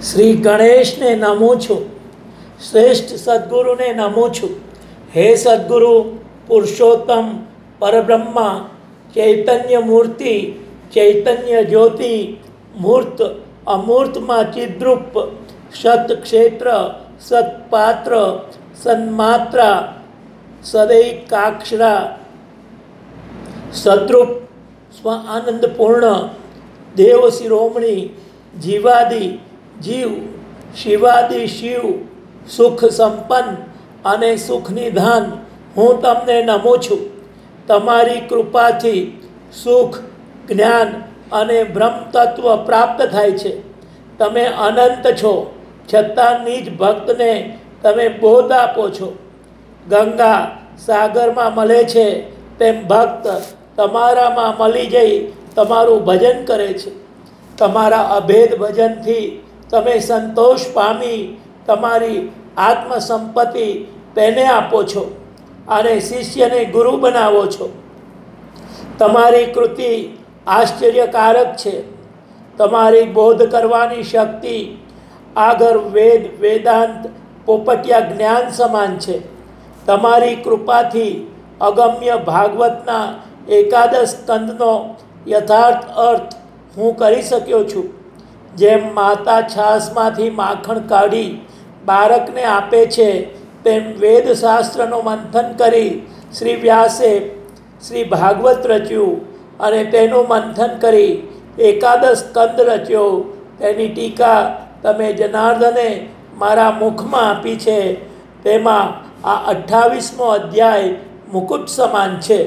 શ્રી ગણેશને નમું છું, શ્રેષ્ઠ સદગુરુને નમું છું. હે સદગુરુ પુરુષોત્તમ પરબ્રહ્મા ચૈતન્ય મૂર્તિ, ચૈતન્ય જ્યોતિ, મૂર્ત અમૂર્તમાં ચિદ્રૂપ, સત ક્ષેત્ર, સત્પાત્ર, સન્માત્રા, સદૈકાક્ષરા, સદ્રૂપ, સ્વ આનંદપૂર્ણ, દેવ શિરોમણી, જીવાદિ જીવ, શિવાદિ શિવ, સુખ સંપન્ન અને સુખ નિધાન હું તમને નમું છું. તમારી કૃપાથી સુખ, જ્ઞાન અને બ્રહ્મ તત્વ પ્રાપ્ત થાય છે. તમે અનંત છો, છતાં નિજ ભક્તને તમે બોધ આપો છો. ગંગા સાગરમાં મળે છે તેમ ભક્ત તમારામાં મળી જઈ તમારું ભજન કરે છે. તમારા અભેદ ભજનથી તમે સંતોષ પામી તમારી આત્મસંપત્તિ તેને આપો છો અને શિષ્યને ગુરુ બનાવો છો. તમારી કૃતિ આશ્ચર્યકારક છે. તમારી બોધ કરવાની શક્તિ આગળ વેદ વેદાંત પોપટિયા જ્ઞાન સમાન છે. તમારી કૃપાથી અગમ્ય ભાગવતના એકાદશ સ્કંદનો યથાર્થ અર્થ હું કરી શક્યો છું. જેમ માતા છાશમાંથી માખણ કાઢી બાળકને આપે છે, તેમ વેદશાસ્ત્રનું મંથન કરી શ્રી વ્યાસે શ્રી ભાગવત રચ્યું અને તેનું મંથન કરી એકાદશ સ્કંદ રચ્યો. તેની ટીકા તમે જનાર્દને મારા મુખમાં આપી છે. તેમાં આ 28મો અધ્યાય મુકુટ સમાન છે.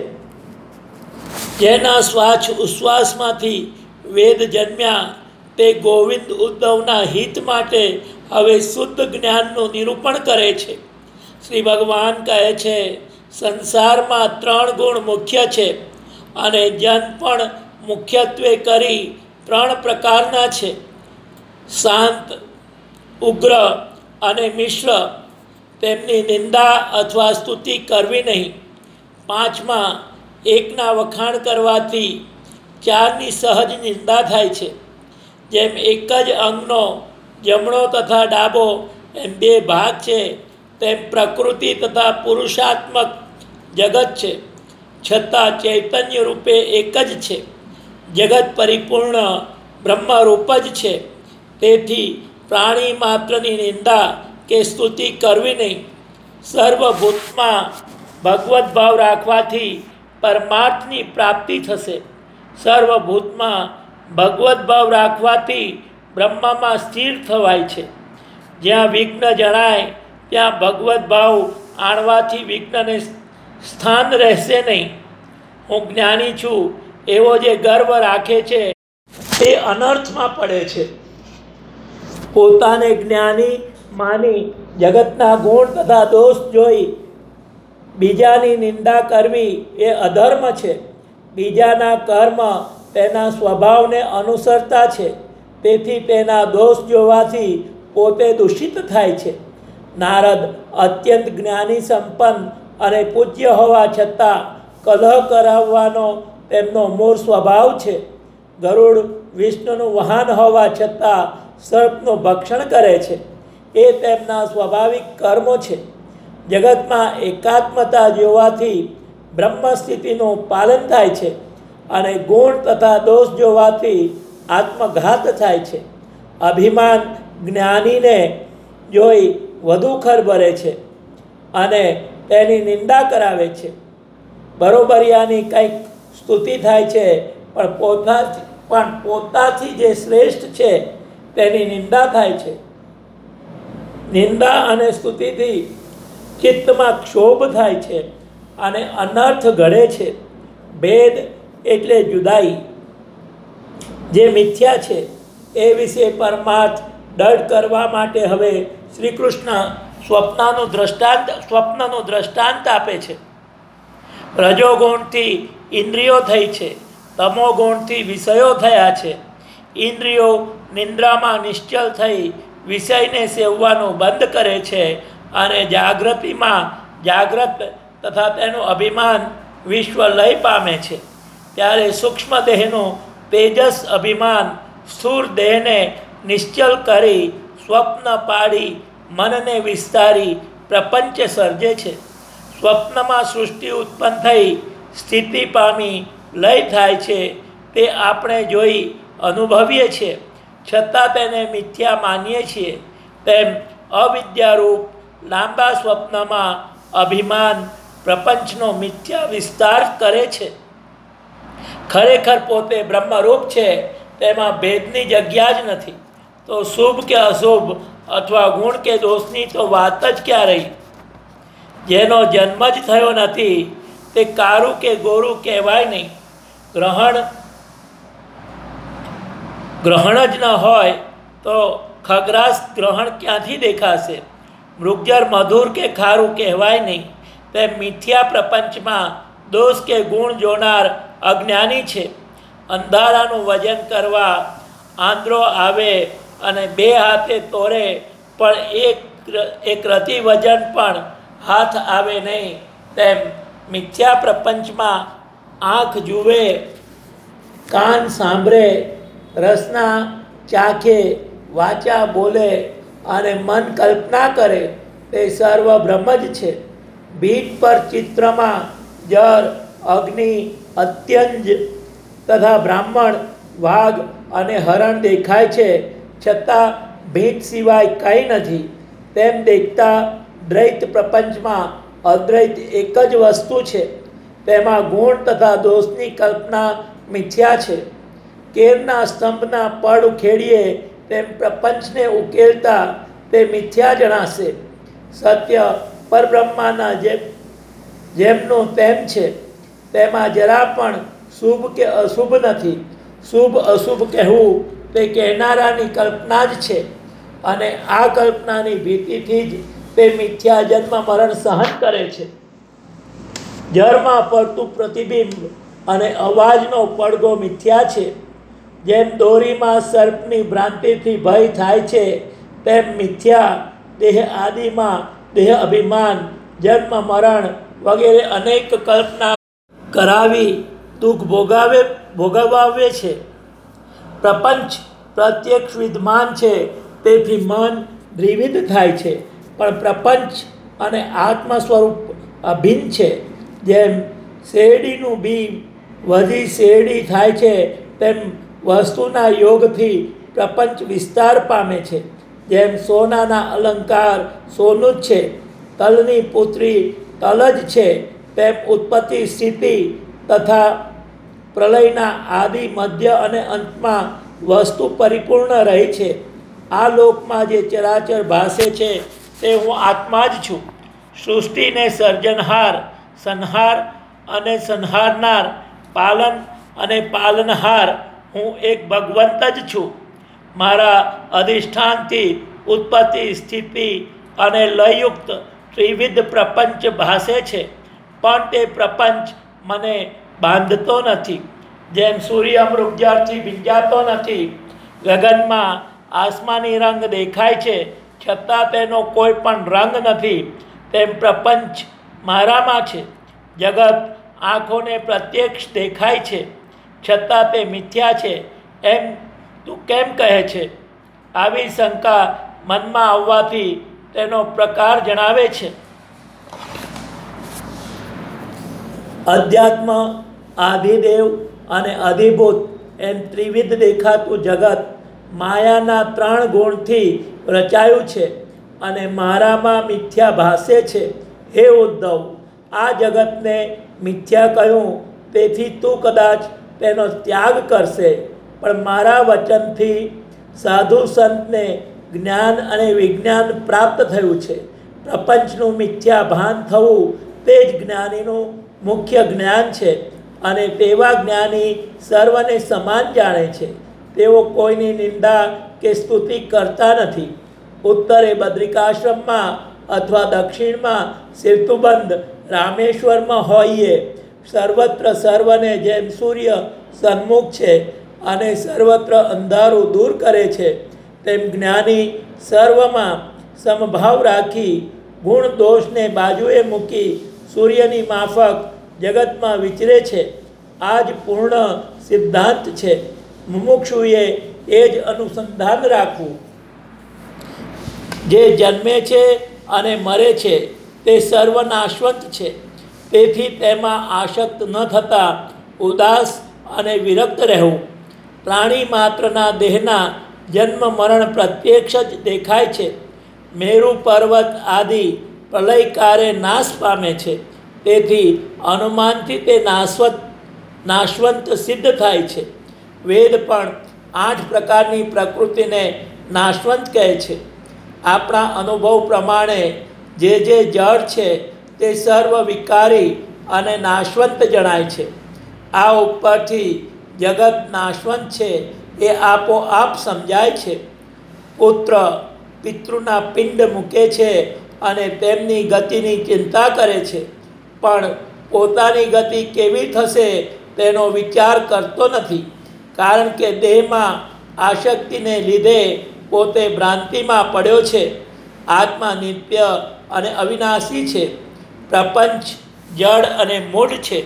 જેના શ્વાસ ઉશ્વાસમાંથી વેદ જન્મ્યા તે ગોવિંદ ઉદ્ધવના હિત માટે હવે શુદ્ધ જ્ઞાનનું નિરૂપણ કરે છે. શ્રી ભગવાન કહે છે, સંસારમાં 3 ગુણ મુખ્ય છે અને જન પણ મુખ્યત્વે કરી 3 પ્રકારના છે: શાંત, ઉગ્ર અને મિશ્ર. તેમની નિંદા અથવા સ્તુતિ કરવી નહીં. 5માં એકના વખાણ કરવાથી 4ની સહજ નિંદા થાય છે. જેમ એક જ અંગનો જમણો તથા ડાબો એમ 2 ભાગ છે, તેમ પ્રકૃતિ તથા પુરુષાત્મક જગત છે, છતાં ચૈતન્ય રૂપે એક જ છે. જગત પરિપૂર્ણ બ્રહ્મરૂપ જ છે. તેથી પ્રાણી માત્રની નિંદા કે સ્તુતિ કરવી નહીં. સર્વભૂતમાં ભગવત ભાવ રાખવાથી પરમાર્થની પ્રાપ્તિ થશે. સર્વભૂતમાં ભગવત ભાવ રાખવાથી બ્રહ્મમાં સ્થિર થવાય છે. જ્યાં વિઘ્ન જણાય ત્યાં ભગવત ભાવ આણવાથી વિઘ્નને સ્થાન રહેશે નહીં. હું જ્ઞાની છું એવો જે ગર્વ રાખે છે તે અનર્થમાં પડે છે. પોતાને જ્ઞાની માની જગતના ગુણ તથા દોષ જોઈ બીજાની નિંદા કરવી એ અધર્મ છે. બીજાના કર્મ તેના સ્વભાવને અનુસરતા છે, તેથી તેના દોષ જોવાથી પોતે દૂષિત થાય છે. નારદ અત્યંત જ્ઞાની સંપન્ન અને પૂજ્ય હોવા છતાં કલહ કરાવવાનો તેમનો મૂળ સ્વભાવ છે. ગરુડ વિષ્ણુનું વાહન હોવા છતાં સર્પનું ભક્ષણ કરે છે. એ તેમના સ્વાભાવિક કર્મો છે. જગતમાં એકાત્મતા જોવાથી બ્રહ્મ સ્થિતિનું પાલન થાય છે અને ગુણ તથા દોષ જોવાથી આત્મઘાત થાય છે. અભિમાન જ્ઞાનીને જોઈ વધુ ખરબરે છે અને તેની નિંદા કરાવે છે. બરોબરિયાની કંઈક સ્તુતિ થાય છે, પણ પોતાથી જે શ્રેષ્ઠ છે તેની નિંદા થાય છે. નિંદા અને સ્તુતિથી ચિત્તમાં ક્ષોભ થાય છે અને અનર્થ ઘડે છે. ભેદ એટલે જુદાઈ, જે મિથ્યા છે એ વિશે પરમાર્થ દઢ કરવા માટે હવે શ્રી કૃષ્ણ સ્વપ્નનું દ્રષ્ટાંત આપે છે. રજોગુણથી ઇન્દ્રિયો થઈ છે, તમોગુણથી વિષયો થયા છે. ઇન્દ્રિયો નિંદ્રામાં નિશ્ચલ થઈ વિષયને સેવવાનું બંધ કરે છે અને જાગૃતિમાં જાગ્રત તથા તેનું અભિમાન વિશ્વ લય પામે છે. ત્યારે સૂક્ષ્મ દેહનું તેજસ અભિમાન સ્થૂળ દેહને નિશ્ચલ કરી સ્વપ્ન પાડી મનને વિસ્તારી પ્રપંચ સર્જે છે. સ્વપ્નમાં સૃષ્ટિ ઉત્પન્ન થઈ સ્થિતિ પામી લય થાય છે તે આપણે જોઈ અનુભવીએ છીએ, છતાં તેને મિથ્યા માનીએ છીએ. તેમ અવિદ્યારૂપ લાંબા સ્વપ્નમાં અભિમાન પ્રપંચનો મિથ્યા વિસ્તાર કરે છે. ખરેખર પોતે બ્રહ્મરૂપ છે, તેમાં ભેદની જગ્યા જ નથી. તો શુભ કે અશુભ અથવા ગુણ કે દોષની તો વાત જ ક્યાં રહી. જેનો જન્મ જ થયો નથી તે કારું કે ગોરું કહેવાય નહીં. ગ્રહણ જ ન હોય તો ખગ્રાસ ગ્રહણ ક્યાંથી દેખાશે? મૃગજળ મધુર કે ખારું કહેવાય નહીં. તે મિથ્યા પ્રપંચમાં દોષ કે ગુણ જોનાર અજ્ઞાની છે. અંધારાનું વજન કરવા આંધળો આવે અને બે હાથે તોરે પણ એક રતિ વજન પણ હાથ આવે નહીં. તેમ મિથ્યા પ્રપંચમાં આંખ જુએ, કાન સાંભળે, રસના ચાખે, વાચા બોલે અને મન કલ્પના કરે તે સર્વ બ્રહ્મ જ છે. ભીત પર ચિત્રમાં જર, અગ્નિ, અત્યંજ તથા બ્રાહ્મણ, વાઘ અને હરણ દેખાય છે, છતાં ભીત સિવાય કંઈ નથી. તેમ દેખતા દ્વૈત પ્રપંચમાં અદ્વૈત એક જ વસ્તુ છે. તેમાં ગુણ તથા દોષની કલ્પના મિથ્યા છે. કેરના સ્તંભના પડ ઉખેડીએ તેમ પ્રપંચને ઉકેલતા તે મિથ્યા જણાશે. સત્ય પરબ્રહ્માના જેમનું તેમ છે, તેમાં જરા પણ શુભ કે અશુભ નથી. શુભ અશુભ કહેવું તે કહેનારાની કલ્પના જ છે, અને આ કલ્પનાની ભીતિથી જ તે મિથ્યા જન્મ મરણ સહન કરે છે. જળમાં પડતું પ્રતિબિંબ અને અવાજનો પડઘો મિથ્યા છે. જેમ દોરીમાં સર્પની ભ્રાંતિથી ભય થાય છે, તેમ મિથ્યા દેહ આદિમાં દેહ અભિમાન, જન્મ મરણ વગેરે અનેક કલ્પના કરાવી દુઃખ ભોગવાવે છે. પ્રપંચ પ્રત્યક્ષ વિદ્યમાન છે, તેથી મન દ્વિવિધ થાય છે, પણ પ્રપંચ અને આત્મ સ્વરૂપ અભિન્ન છે. જેમ શેરડીનું બી વધી શેરડી થાય છે, તેમ વસ્તુના યોગથી પ્રપંચ વિસ્તાર પામે છે. જેમ સોનાના અલંકાર સોનું જ છે, તલની પુત્રી તલ જ છે, તેમ ઉત્પત્તિ સ્થિતિ તથા પ્રલયના આદિ મધ્ય અને અંતમાં વસ્તુ પરિપૂર્ણ રહી છે. આ લોકમાં જે ચરાચર ભાસે છે તે હું આત્મા જ છું. સૃષ્ટિને સર્જનહાર, સંહાર અને સંહારનાર, પાલન અને પાલનહાર હું એક ભગવંત જ છું. મારા અધિષ્ઠાનથી ઉત્પત્તિ સ્થિતિ અને લયયુક્ત ત્રિવિધ પ્રપંચ ભાસે છે, પણ તે પ્રપંચ મને બાંધતો નથી. જેમ સૂર્ય મૃગજળથી ભીંજાતો નથી, ગગનમાં આસમાની રંગ દેખાય છે, છતાં તેનો કોઈ પણ રંગ નથી, તેમ પ્રપંચ મારામાં છે. જગત આંખોને પ્રત્યક્ષ દેખાય છે, છતાં તે મિથ્યા છે એમ તું કેમ કહે છે? આવી શંકા મનમાં આવવાથી તેનો પ્રકાર જણાવે છે. અધ્યાત્મ, આધિદેવ અને અધિભૂત એમ ત્રિવિધ દેખાતું જગત માયાના 3 ગુણથી રચાયું છે અને મારામાં મિથ્યા ભાસે છે. હે ઉદ્ધવ, આ જગતને મિથ્યા કહ્યું, તેથી તું કદાચ તેનો ત્યાગ કરશે, પણ મારા વચનથી સાધુ સંતને જ્ઞાન અને વિજ્ઞાન પ્રાપ્ત થયું છે. પ્રપંચનું મિથ્યા ભાન થવું તે જ જ્ઞાનીનું મુખ્ય જ્ઞાન છે, અને તેવા જ્ઞાની સર્વને સમાન જાણે છે. તેઓ કોઈની નિંદા કે સ્તુતિ કરતા નથી. ઉત્તરે બદ્રિકાશ્રમમાં અથવા દક્ષિણમાં સેતુબંધ રામેશ્વરમાં હોઈએ, સર્વત્ર સર્વને જેમ સૂર્ય સન્મુખ છે અને સર્વત્ર અંધારું દૂર કરે છે, તેમ જ્ઞાની સર્વમાં સમભાવ રાખી ગુણ દોષને બાજુએ મૂકી સૂર્યની માફક જગતમાં વિચરે છે. આ જ પૂર્ણ સિદ્ધાંત છે. મુમુક્ષુએ એ જ અનુસંધાન રાખવું. જે જન્મે છે અને મરે છે તે સર્વ નાશવંત છે. તેથી તેમાં આસક્ત ન થતાં ઉદાસ અને વિરક્ત રહેવું. પ્રાણી માત્રના દેહના જન્મ મરણ પ્રત્યક્ષ જ દેખાય છે. મેરુ પર્વત આદિ પ્રલયકારે નાશ પામે છે. તેથી અનુમાનથી તે નાશવંત સિદ્ધ થાય છે. વેદ પણ 8 પ્રકારની પ્રકૃતિને નાશવંત કહે છે. આપણા અનુભવ પ્રમાણે જે જળ છે તે સર્વ વિકારી અને નાશવંત જણાય છે. આ ઉપરથી જગત નાશવંત છે એ આપોઆપ સમજાય છે. પુત્ર પિતૃના પિંડ મૂકે છે અને તેમની ગતિની ચિંતા કરે છે, પણ પોતાની ગતિ કેવી થશે તેનો વિચાર કરતો નથી. કારણ કે દેહમાં આસક્તિને લીધે પોતે ભ્રાંતિમાં પડ્યો છે. આત્મા નિત્ય અને અવિનાશી છે. પ્રપંચ જડ અને મૂઢ છે.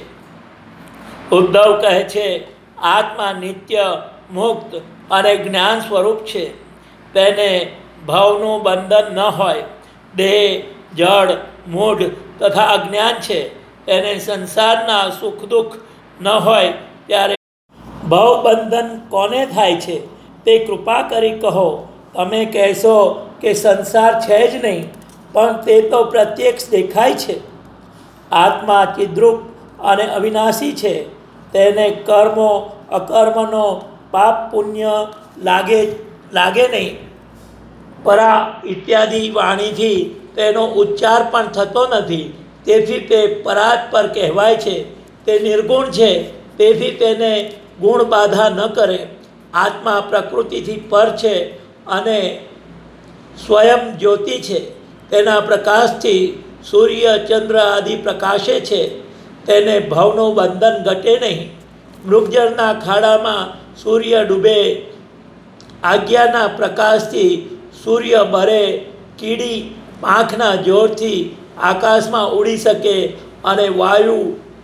ઉદ્ધવ કહે છે, આત્મા નિત્ય, મુક્ત અને જ્ઞાન સ્વરૂપ છે. તેને ભવનું બંધન ન હોય. દેહ જડ, મૂઢ તથા અજ્ઞાન છે. તેને સંસારના સુખ દુઃખ ન હોય. ત્યારે ભવબંધન કોને થાય છે તે કૃપા કરી કહો. તમે કહેશો કે સંસાર છે જ નહીં, પણ તે તો પ્રત્યક્ષ દેખાય છે. આત્મા ચિદ્રૂપ અને અવિનાશી છે. તેને કર્મો અકર્મનો પાપ પુણ્ય લાગે નહીં. પરા ઇત્યાદિ વાણીથી તેનો ઉચ્ચાર પણ થતો નથી. તેથી તે પરાત્પર કહેવાય છે. તે નિર્ગુણ છે, તેથી તેને ગુણ બાધા ન કરે. આત્મા પ્રકૃતિથી પર છે અને સ્વયં જ્યોતિ છે. તેના પ્રકાશથી સૂર્ય ચંદ્ર આદિ પ્રકાશે છે. તેને ભવનું બંધન ઘટે નહીં. મૃગજળના ખાડામાં સૂર્ય ડૂબે, આજ્ઞાના પ્રકાશથી સૂર્ય બરે, કીડી પાંખના જોરથી આકાશમાં ઉડી શકે અને વાયુ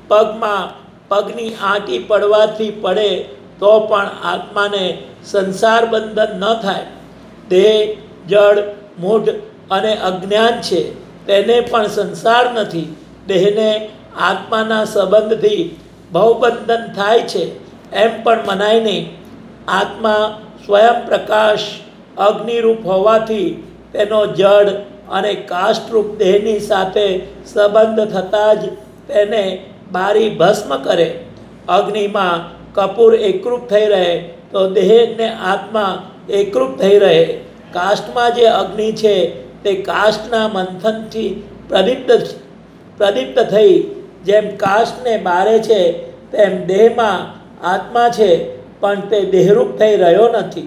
પગની આંટી પડવાથી પડે તો પણ આત્માને સંસાર બંધન ન થાય. દેહ જળ મૂઢ અને અજ્ઞાન છે, તેને પણ સંસાર નથી. દેહને આત્માના સંબંધથી ભવબંધન થાય છે એમ પણ મનાય નહીં. આત્મા સ્વયં પ્રકાશ અગ્નિરૂપ હોવાથી તેનો જડ અને કાષ્ઠરૂપ દેહની સાથે સંબંધ થતાં જ તેને બારી ભસ્મ કરે. અગ્નિમાં કપૂર એકરૂપ થઈ રહે તો દેહ ને આત્મા એકરૂપ થઈ રહે. કાષ્ઠમાં જે અગ્નિ છે તે કાષ્ઠના મંથનથી પ્રદીપ્ત થઈ જેમ કાષ્ઠને બારે છે, તેમ દેહમાં આત્મા છે, પણ તે દેહરૂપ થઈ રહ્યો નથી.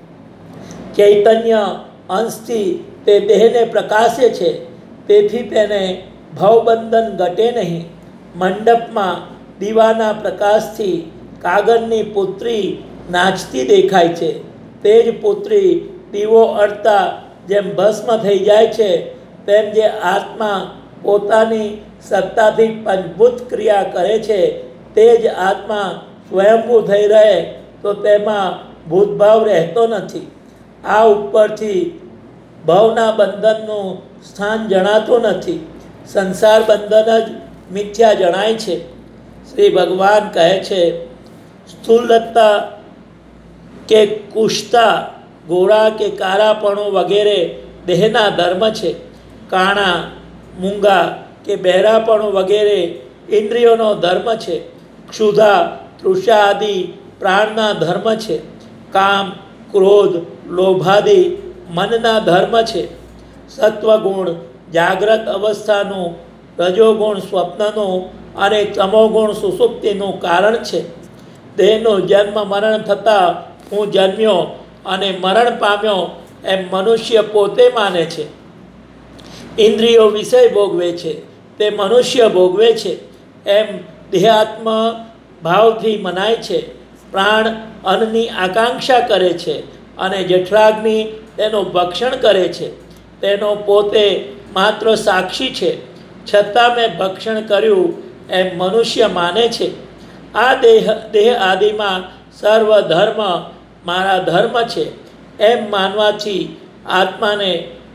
ચૈતન્ય અંશથી તે દેહને પ્રકાશે છે, તેથી તેને ભવબંધન ઘટે નહીં. મંડપમાં દીવાના પ્રકાશથી કાગળની પુત્રી નાચતી દેખાય છે. તે જ પુત્રી દીવો અડતા જેમ ભસ્મ થઈ જાય છે, તેમ જે આત્મા પોતાની સત્તાથી પંચભૂત ક્રિયા કરે છે તે જ આત્મા સ્વયંભૂ થઈ રહે તો તેમાં ભૂતભાવ રહેતો નથી. આ ઉપરથી ભવના બંધનનું સ્થાન જણાતું નથી. સંસાર બંધન જ મિથ્યા જણાય છે. શ્રી ભગવાન કહે છે, સ્થૂલતા કે કુશતા, ગોળા કે કારાપણું વગેરે દેહના ધર્મ છે. કાણા મૂંગા કે બહેરાપણું વગેરે ઇન્દ્રિયોનો ધર્મ છે. ક્ષુધા તૃષા આદિ પ્રાણના ધર્મ છે. કામ ક્રોધ લોભાદિ મનના ધર્મ છે. સત્વગુણ જાગ્રત અવસ્થાનું, રજોગુણ સ્વપ્નનું અને તમોગુણ સુષુપ્તિનું કારણ છે. દેહનો જન્મ મરણ થતાં હું જન્મ્યો અને મરણ પામ્યો એમ મનુષ્ય પોતે માને છે. ઇન્દ્રિયો વિષય ભોગવે છે તે મનુષ્ય ભોગવે છે એમ દેહાત્મ ભાવથી મનાય છે. પ્રાણ અન્નની આકાંક્ષા કરે છે અને જઠરાગ્નિ તેનું ભક્ષણ કરે છે. તેનો પોતે માત્ર સાક્ષી છે, છતાં મેં ભક્ષણ કર્યું એમ મનુષ્ય માને છે. આ દેહ આદિમાં સર્વ ધર્મ મારા ધર્મ છે એમ માનવાથી આત્માને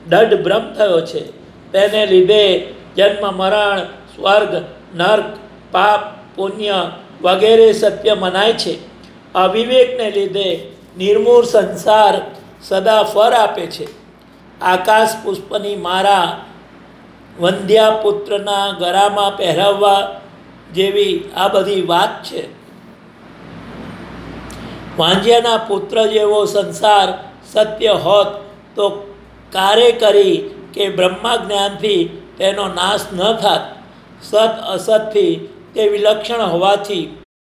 દઢ ભ્રમ થયો છે. તેને લીધે જન્મ મરણ, સ્વર્ગ, નર્ક, પાપ, પુણ્ય વગેરે સત્ય મનાય છે. અવિવેકને લીધે નિર્મૂળ સંસાર સદા ફર આપે છે. આકાશ પુષ્પની મારા વંધ્યા પુત્રના ગળામાં પહેરાવવા જેવી આ બધી વાત છે. વાંજ્યાના પુત્ર જેવો સંસાર સત્ય હોત તો કારે કરી કે બ્રહ્મા જ્ઞાનથી તેનો નાશ ન થાત. સત અસતથી તે વિલક્ષણ હોવાથી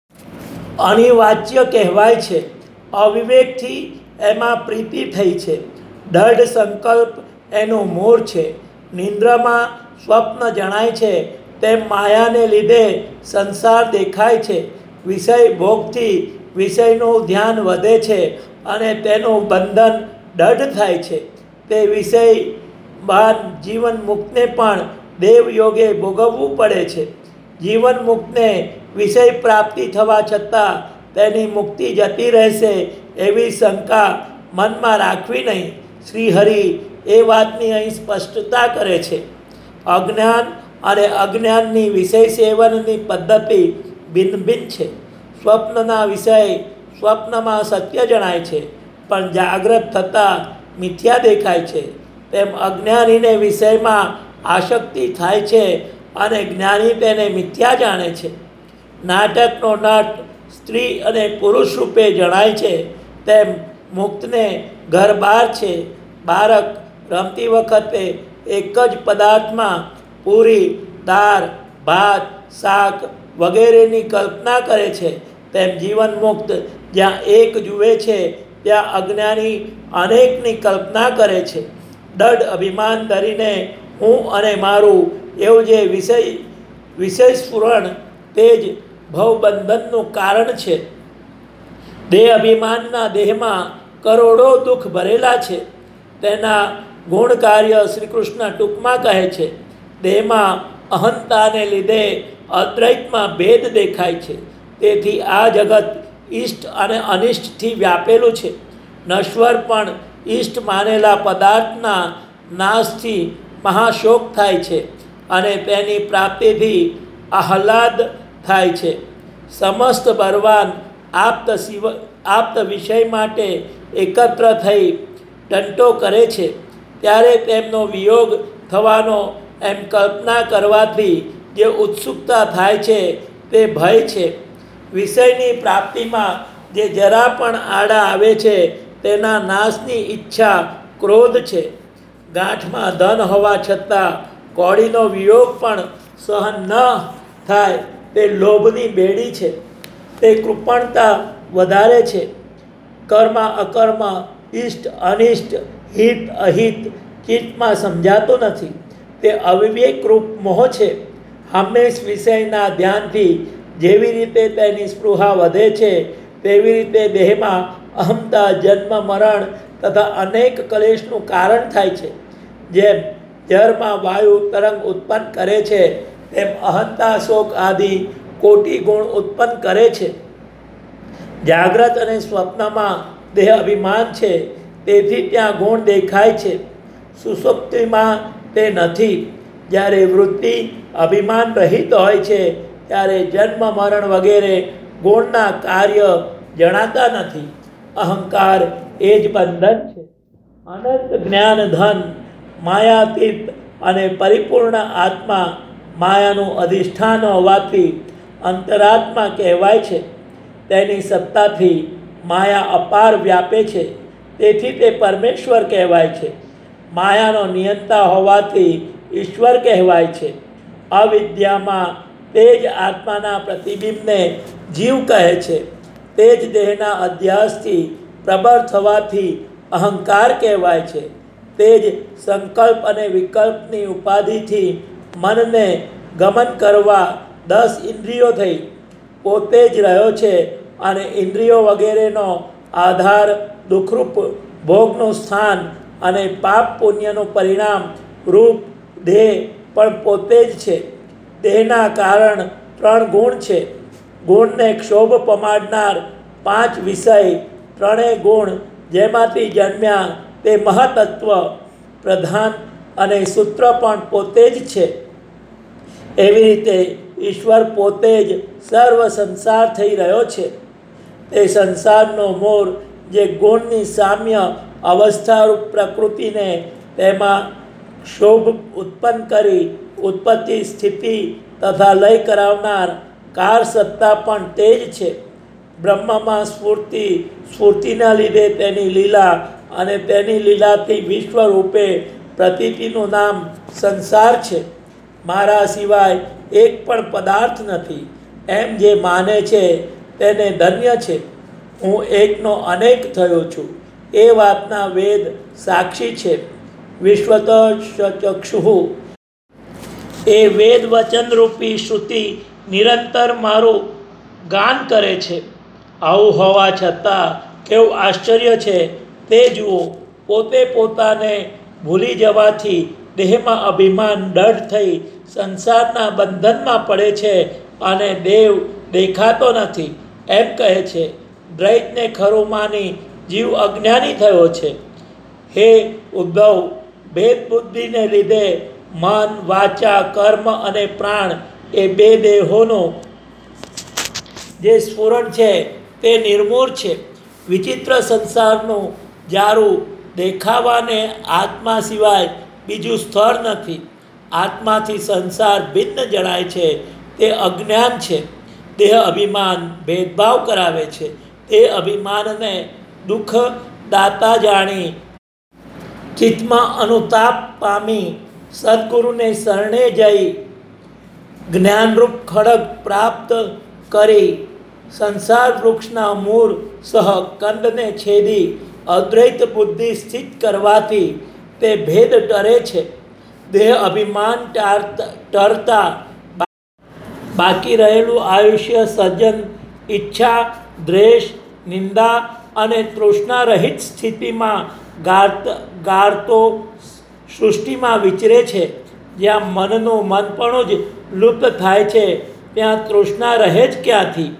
અનિવાચ્ય કહેવાય છે. અવિવેકથી એમાં પ્રીતિ થઈ છે. દઢ સંકલ્પ એનું મૂળ છે. નિંદ્રામાં સ્વપ્ન જણાય છે તેમ માયાને લીધે સંસાર દેખાય છે. વિષય ભોગથી વિષયનું ધ્યાન વધે છે અને તેનું બંધન દઢ થાય છે. તે વિષય બાદ જીવન મુક્તને પણ દેવયોગે ભોગવવું પડે છે. જીવન મુક્તને વિષય પ્રાપ્તિ થવા છતાં તેની મુક્તિ જતી રહેશે એવી શંકા મનમાં રાખવી નહીં. શ્રી હરિ એ વાતની અહીં સ્પષ્ટતા કરે છે. અજ્ઞાન અને અજ્ઞાનની વિષય સેવનની પદ્ધતિ ભિન્ન ભિન્ન છે. સ્વપ્નના વિષય સ્વપ્નમાં સત્ય જણાય છે પણ જાગ્રત થતાં મિથ્યા દેખાય છે. તેમ અજ્ઞાનીને વિષયમાં આસક્તિ થાય છે અને જ્ઞાની તેને મિથ્યા જાણે છે. નાટકનો નટ સ્ત્રી અને પુરુષ રૂપે જણાય છે તેમ મુક્તને ઘર બહાર છે. બાળક રમતી વખતે એક જ પદાર્થમાં પૂરી, દાળ, ભાત, શાક વગેરેની કલ્પના કરે છે. તેમ જીવન મુક્ત જ્યાં એક જુએ છે ત્યાં અજ્ઞાની અનેકની કલ્પના કરે છે. દઢ અભિમાન ધરીને હું અને મારું એવું જે વિષય સ્ફુરણ તે જ ભવબંધનનું કારણ છે. દેહ અભિમાનના દેહમાં કરોડો દુઃખ ભરેલા છે. તેના ગુણ કાર્ય શ્રી કૃષ્ણ ટૂંકમાં કહે છે. દેહમાં અહંતાને લીધે અદ્વૈતમાં ભેદ દેખાય છે. તેથી આ જગત ઇષ્ટ અને અનિષ્ટથી વ્યાપેલું છે. નશ્વર પણ ઇષ્ટ માનેલા પદાર્થના નાશથી મહાશોક થાય છે અને તેની પ્રાપ્તિથી આહલાદ થાય છે. સમસ્ત બળવાન આપ્ત વિષય માટે એકત્ર થઈ ટંટો કરે છે ત્યારે તેમનો વિયોગ થવાનો એમ કલ્પના કરવાથી જે ઉત્સુકતા થાય છે તે ભય છે. વિષયની પ્રાપ્તિમાં જે જરા પણ આડા આવે છે તેના નાશની ઈચ્છા ક્રોધ છે. ગાંઠમાં ધન હોવા છતાં કોડીનો વિયોગ પણ સહન ન થાય તે લોભની બેડી છે. તે કૃપણતા વધારે છે. કર્મ અકર્મ, ઇષ્ટ અનિષ્ટ, હિત અહિત ચિત્તમાં સમજાતો નથી. તે અવિવેકરૂપ મોહ છે. હંમેશ વિષયના ધ્યાનથી જેવી રીતે તેની સ્પૃહા વધે છે તેવી રીતે દેહમાં અહમતા, જન્મ, મરણ તથા અનેક કલેશનું કારણ થાય છે. જેમ જળમાં વાયુ તરંગ ઉત્પન્ન કરે છે તેમ અહંતા, શોક આદિ કોટી ગુણ ઉત્પન્ન કરે છે. જાગ્રત અને સ્વપ્નમાં દેહ અભિમાન છે તેથી ત્યાં ગુણ દેખાય છે. સુષુપ્તિમાં તે નથી. જ્યારે વૃત્તિ અભિમાન રહિત હોય છે ત્યારે જન્મ મરણ વગેરે ગુણના કાર્ય જણાતા નથી. અહંકાર એ જ બંધન છે. અનંત જ્ઞાન ધન માયાતીત અને પરિપૂર્ણ આત્મા માયાનું અધિષ્ઠાન હોવાથી અંતરાત્મા કહેવાય છે. તેની સત્તાથી માયા અપાર વ્યાપે છે તેથી તે પરમેશ્વર કહેવાય છે. માયાનો નિયંતા હોવાથી ઈશ્વર કહેવાય છે. અવિદ્યામાં તે જ આત્માના પ્રતિબિંબને જીવ કહે છે. તે જ દેહના અધ્યાસથી પ્રબળ થવાથી અહંકાર કહેવાય છે. તે જ સંકલ્પ અને વિકલ્પની ઉપાધિથી મનને ગમન કરવા 10 ઇન્દ્રિયો થઈ. પોતે જ રહ્યો છે અને ઇન્દ્રિયો વગેરેનો આધાર દુઃખરૂપ ભોગનું સ્થાન અને પાપ પુણ્યનું પરિણામ રૂપ દેહ પણ પોતે જ છે. દેહના કારણ 3 ગુણ છે. ગુણને ક્ષોભ પમાડનાર 5 વિષય, 3 ગુણ જેમાંથી જન્મ્યા તે મહતત્વ પ્રધાન અને સૂત્ર પણ પોતે જ છે. એવી રીતે ઈશ્વર પોતે જ સર્વ સંસાર થઈ રહ્યો છે. તે સંસારનો મૂળ જે ગુણની સામ્ય અવસ્થારૂપ પ્રકૃતિને તેમાં શોભ ઉત્પન્ન કરી ઉત્પત્તિ સ્થિતિ તથા લય કરાવનાર કાર સત્તા પણ તે જ છે. બ્રહ્મમાં સ્ફૂર્તિના લીધે તેની લીલા અને તેની લીલાથી વિશ્વરૂપે પ્રતીતિનું નામ સંસાર છે. મારા સિવાય એક પણ પદાર્થ નથી એમ જે માને છે તેને ધન્ય છે. હું એકનો અનેક થયો છું એ વાતના વેદ સાક્ષી છે. વિશ્વત ચક્ષુ એ વેદ વચનરૂપી શ્રુતિ નિરંતર મારું ગાન કરે છે. આવું હોવા છતાં કેવું આશ્ચર્ય છે તે જુઓ. પોતે પોતાને ભૂલી જવાથી દેહમાં અભિમાન દઢ થઈ સંસારના બંધનમાં પડે છે અને દેવ દેખાતો નથી એમ કહે છે. દ્વૈતને ખરું માની જીવ અજ્ઞાની થયો છે. હે ઉદ્ધવ, ભેદ બુદ્ધિને લીધે મન, વાચા, કર્મ અને પ્રાણ એ બે દેહોનું જે સ્ફુરણ છે તે નિર્મૂળ છે. વિચિત્ર સંસારનું જારું દેખાવાને આત્મા સિવાય બીજું સ્થળ નથી. આત્માથી સંસાર ભિન્ન જણાય છે તે અજ્ઞાન છે. દેહ અભિમાન ભેદભાવ કરાવે છે. તે અભિમાનને દુઃખ દાતા જાણી ચિત્તમાં અનુતાપ પામી સદગુરુને શરણે જઈ જ્ઞાનરૂપ ખડગ પ્રાપ્ત કરી સંસાર વૃક્ષના મૂળ સહ કંદને છેદી અદ્વૈત બુદ્ધિ સ્થિત કરવાથી તે ભેદ ટરે છે. દેહ અભિમાન ટરતા બાકી રહેલું આયુષ્ય સજ્જન ઈચ્છા, દ્વેષ, નિંદા અને તૃષ્ણા રહિત સ્થિતિમાં ગાળતો સૃષ્ટિમાં વિચરે છે. જ્યાં મનનું મનપણું જ લુપ્ત થાય છે ત્યાં તૃષ્ણા રહે જ ક્યાંથી?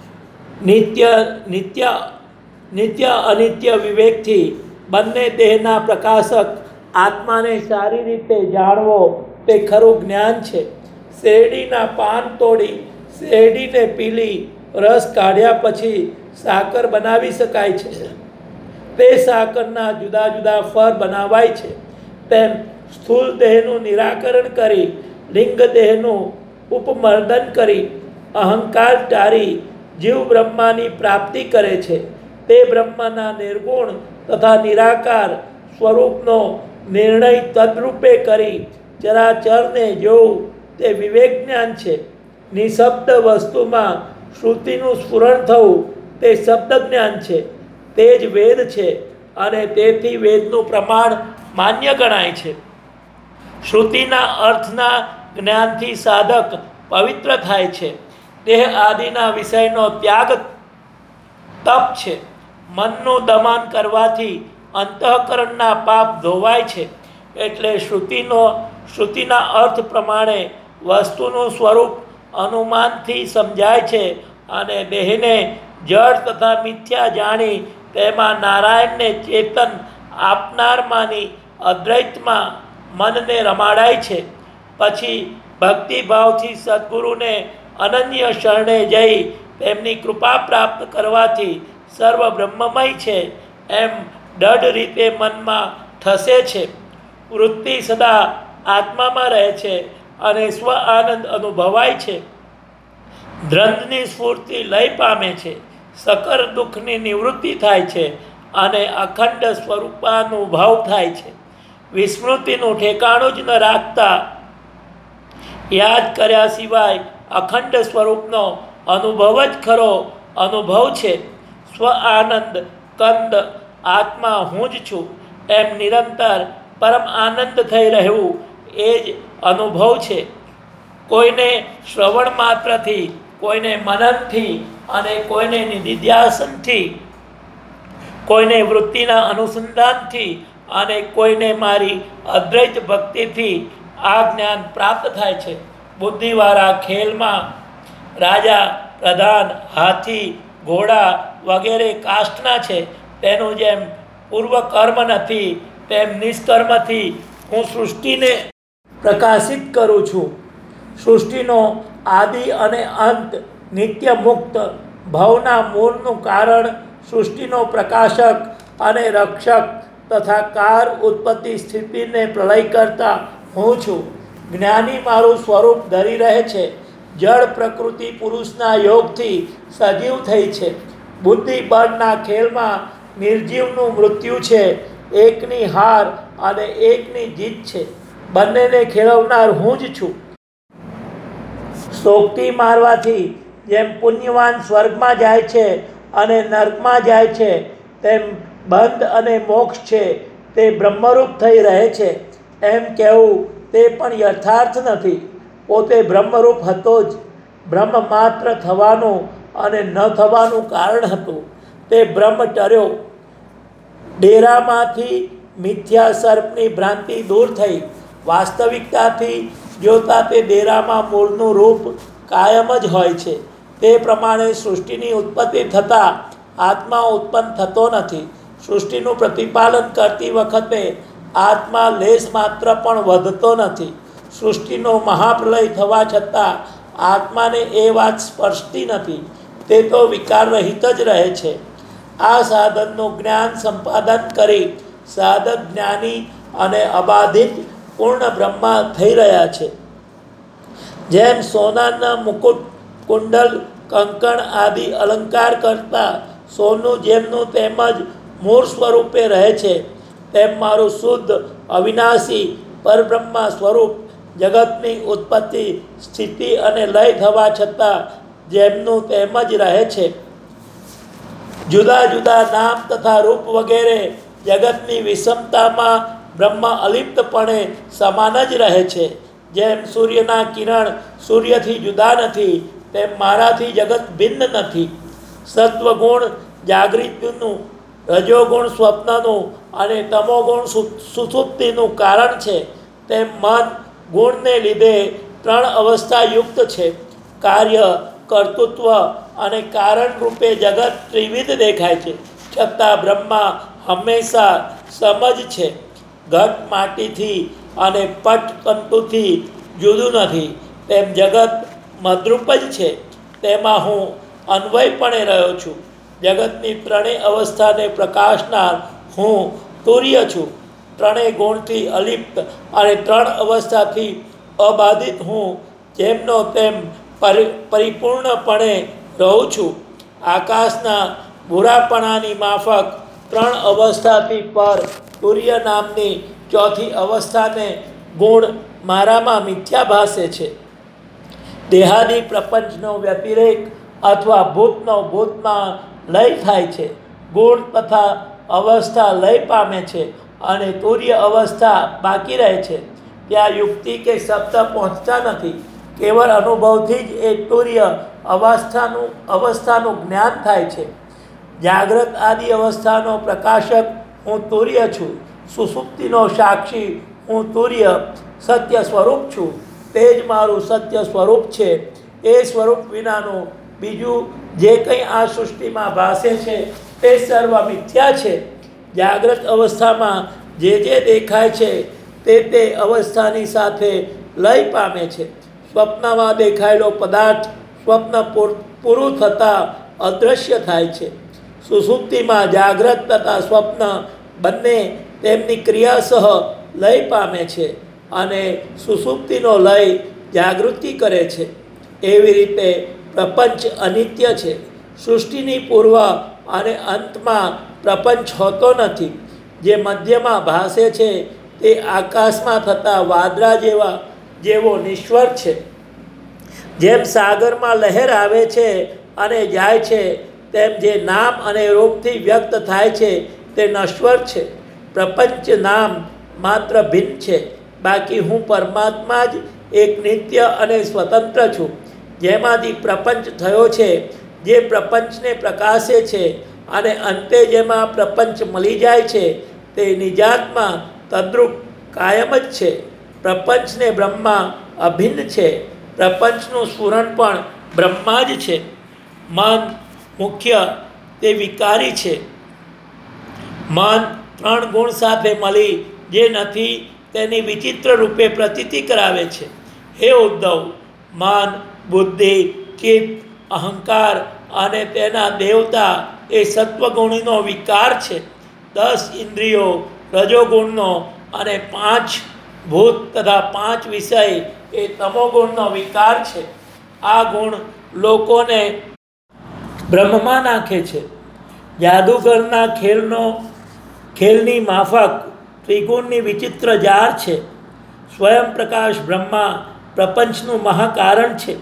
નિત્ય અનિત્ય વિવેકથી બંને દેહના પ્રકાશક આત્માને સારી રીતે જાણવો તે ખરું જ્ઞાન છે. શેરડીના પાન તોડી શેરડીને પીલી રસ કાઢ્યા પછી સાકર બનાવી શકાય છે. તે સાકરના જુદા જુદા ફળ બનાવાય છે. તેમ સ્થૂળ દેહનું નિરાકરણ કરી લિંગ દેહનું ઉપમર્દન કરી અહંકાર ટાળી જીવ બ્રહ્માની પ્રાપ્તિ કરે છે. તે બ્રહ્મના નિર્ગુણ તથા નિરાકાર સ્વરૂપનો નિર્ણય તદરૂપે કરી ચરાચરને જોવું તે વિવેક જ્ઞાન છે. નિશબ્દ વસ્તુમાં શ્રુતિનું સ્ફુરણ થવું તે શબ્દ જ્ઞાન છે. તે જ વેદ છે અને તેથી વેદનું પ્રમાણ માન્ય ગણાય છે. શ્રુતિના અર્થના જ્ઞાનથી સાધક પવિત્ર થાય છે. દેહ આદિના વિષયનો ત્યાગ તપ છે. મનનું દમન કરવાથી અંતઃકરણના પાપ ધોવાય છે. એટલે શ્રુતિના અર્થ પ્રમાણે વસ્તુનું સ્વરૂપ અનુમાનથી સમજાય છે અને દેહને જળ તથા મિથ્યા જાણી તેમાં નારાયણને ચેતન આપનારમાંની અદ્વૈતમાં મનને રમાડાય છે. પછી ભક્તિભાવથી સદગુરુને અનન્ય શરણે જઈ તેમની કૃપા પ્રાપ્ત કરવાથી સર્વ બ્રહ્મમય છે એમ દઢ રીતે મનમાં ઠસે છે. વૃત્તિ સદા આત્મામાં રહે છે અને સ્વ આનંદ અનુભવાય છે. દ્વંદ્વની સ્ફૂર્તિ લય પામે છે. સકર દુઃખની નિવૃત્તિ થાય છે અને અખંડ સ્વરૂપાનુભવ થાય છે. વિસ્મૃતિનું ઠેકાણું જ ન રાખતા યાદ કર્યા સિવાય અખંડ સ્વરૂપનો અનુભવ જ ખરો અનુભવ છે. સ્વ આનંદ કંદ આત્મા હું જ છું એમ નિરંતર પરમ આનંદ થઈ રહેવું એ જ અનુભવ છે. કોઈને શ્રવણ માત્રથી, કોઈને મનનથી અને કોઈને નિધિધ્યાસનથી, કોઈને વૃત્તિના અનુસંધાનથી અને કોઈને મારી અદ્વૈત ભક્તિથી આ જ્ઞાન પ્રાપ્ત થાય છે. બુદ્ધિવાળા ખેલમાં રાજા, પ્રધાન, હાથી, ઘોડા વગેરે કાષ્ટના છે. તેનું જેમ પૂર્વ કર્મ નથી તેમ નિષ્કર્મથી હું સૃષ્ટિને પ્રકાશિત કરું છું. સૃષ્ટિનો આદિ અને અંત, નિત્ય મુક્ત, ભવના મૂળનું કારણ, સૃષ્ટિનો પ્રકાશક અને રક્ષક તથા કાર ઉત્પત્તિ સ્થિતિને પ્રલય કરતા હું છું. જ્ઞાની મારું સ્વરૂપ ધરી રહે છે. જળ પ્રકૃતિ પુરુષના યોગથી સજીવ થઈ છે. બુદ્ધિ બળના ખેલમાં નિર્જીવનું મૃત્યુ છે. એકની હાર અને એકની જીત છે. બંનેને ખેલવનાર હું જ છું. સોગઠી મારવાથી જેમ પુણ્યવાન સ્વર્ગમાં જાય છે અને નર્કમાં જાય છે, તેમ બંધ અને મોક્ષ છે તે બ્રહ્મરૂપ થઈ રહે છે એમ કહેવું તે પણ યથાર્થ નથી. પોતે બ્રહ્મરૂપ હતો જ. બ્રહ્મ માત્ર થવાનું અને ન થવાનું કારણ હતું. તે બ્રહ્મ ટર્યો. ડેરામાંથી મિથ્યા સર્પની ભ્રાંતિ દૂર થઈ. વાસ્તવિકતાથી જોતા તે ડેરામાં મૂળનું રૂપ કાયમ જ હોય છે. તે પ્રમાણે સૃષ્ટિની ઉત્પત્તિ થતાં આત્મા ઉત્પન્ન થતો નથી. સૃષ્ટિનું પ્રતિપાલન કરતી વખતે આત્મા લેશ માત્ર પણ વધતો નથી. સૃષ્ટિનો મહાપ્રલય થવા છતાં આત્માને એ વાત સ્પર્શતી નથી. તે તો વિકાર રહિત જ રહે છે. આ સાધનનું જ્ઞાન સંપાદન કરી સાધક જ્ઞાની અને અબાધિત પૂર્ણ બ્રહ્મા થઈ રહ્યા છે. જેમ સોનાના મુકુટ, કુંડલ, કંકણ આદિ અલંકાર કરતા સોનું જેમનું તેમજ મૂળ સ્વરૂપે રહે છે, તેમ મારું શુદ્ધ અવિનાશી પરબ્રહ્મા સ્વરૂપ જગતની ઉત્પત્તિ, સ્થિતિ અને લય થવા છતાં જેમનું તેમ જ રહે છે. જુદા જુદા નામ તથા રૂપ વગેરે જગતની વિષમતામાં બ્રહ્મ અલિપ્તપણે સમાન જ રહે છે. જેમ સૂર્યના કિરણ સૂર્યથી જુદા નથી, તેમ મારાથી જગત ભિન્ન નથી. સત્વગુણ જાગૃતિનું, રજોગુણ સ્વપ્નનું અને તમોગુણ સુષુપ્તિનું કારણ છે. તેમ મન ગુણને લીધે ત્રણ અવસ્થાયુક્ત છે. કાર્ય, કર્તૃત્વ અને કારણ રૂપે જગત ત્રિવિધ દેખાય છે, છતાં બ્રહ્મા હંમેશા સમજ છે. ઘટ માટીથી અને પટ તંતુથી જુદું નથી, તેમ જગત મદ્રૂપ જ છે. તેમાં હું અન્વયપણે રહ્યો છું. જગતની ત્રણેય અવસ્થાને પ્રકાશનાર હું તુર્ય છું. ત્રણેય ગુણથી અલિપ્ત અને ત્રણ અવસ્થાથી અબાધિત હું જેમનો તેમ પરિપૂર્ણપણે રહું છું. આકાશના ભૂરાપણાની માફક ત્રણ અવસ્થાથી પર તુર્ય નામની ચોથી અવસ્થાને ગુણ મારામાં મિથ્યા ભાસે છે. દેહાદી પ્રપંચનો વ્યતિરેક અથવા ભૂતનો ભૂતમાં લય થાય છે. ગુણ તથા અવસ્થા લય પામે છે અને તુર્ય અવસ્થા બાકી રહે છે. ત્યાં યુક્તિ કે શબ્દ પહોંચતા નથી. કેવળ અનુભવથી જ એ તુર્ય અવસ્થાનું જ્ઞાન થાય છે. જાગ્રત આદિ અવસ્થાનો પ્રકાશક હું તુર્ય છું. સુષુપ્તિનો સાક્ષી હું તુર્ય સત્ય સ્વરૂપ છું. તે જ મારું સત્ય સ્વરૂપ છે. એ સ્વરૂપ વિનાનું બીજું જે કંઈ આ સૃષ્ટિમાં ભાસે છે તે સર્વ મિથ્યા છે. જાગ્રત અવસ્થામાં જે દેખાય છે તે અવસ્થાની સાથે લય પામે છે. સ્વપ્નમાં દેખાયેલો પદાર્થ સ્વપ્ન પૂરું થતાં અદૃશ્ય થાય છે. સુષુપ્તિમાં જાગ્રત તથા સ્વપ્ન બંને તેમની ક્રિયા સહ લય પામે છે અને સુષુપ્તિનો લય જાગૃતિ કરે છે. એવી રીતે પ્રપંચ અનિત્ય છે. સૃષ્ટિની પૂર્વ અને અંતમાં પ્રપંચ હોતો નથી. જે મધ્યમાં ભાસે છે તે આકાશમાં થતા વાદળા જેવો નિશ્વર છે. જેમ સાગરમાં લહેર આવે છે અને જાય છે, તેમ જે નામ અને રૂપથી વ્યક્ત થાય છે તે નશ્વર છે. પ્રપંચ નામ માત્ર ભિન્ન છે, બાકી હું પરમાત્મા જ એક નિત્ય અને સ્વતંત્ર છું. જેમાંથી પ્રપંચ થયો છે, જે પ્રપંચને પ્રકાશે છે અને અંતે જેમાં પ્રપંચ મળી જાય છે તે નિજાત્મા તદ્રુપ કાયમ જ છે. પ્રપંચને બ્રહ્મા અભિન્ન છે. પ્રપંચનું સ્ફુરણ પણ બ્રહ્મા જ છે. મન મુખ્ય તે વિકારી છે. મન ત્રણ ગુણ સાથે મળી જે નથી તેની વિચિત્ર રૂપે પ્રતીતિ કરાવે છે. હે ઉદ્ધવ, મન, બુદ્ધિ, ચિત્ત, અહંકાર અને તેના દેવતા એ સત્વગુણનો વિકાર છે. 10 ઇન્દ્રિયો રજોગુણનો અને 5 ભૂત તથા 5 વિષય એ તમોગુણનો વિકાર છે. આ ગુણ લોકોને બ્રહ્મમાં નાખે છે. જાદુગરના ખેલની માફક ત્રિગુણની વિચિત્ર જાર છે. સ્વયં પ્રકાશ બ્રહ્મા પ્રપંચનું મહાકારણ છે.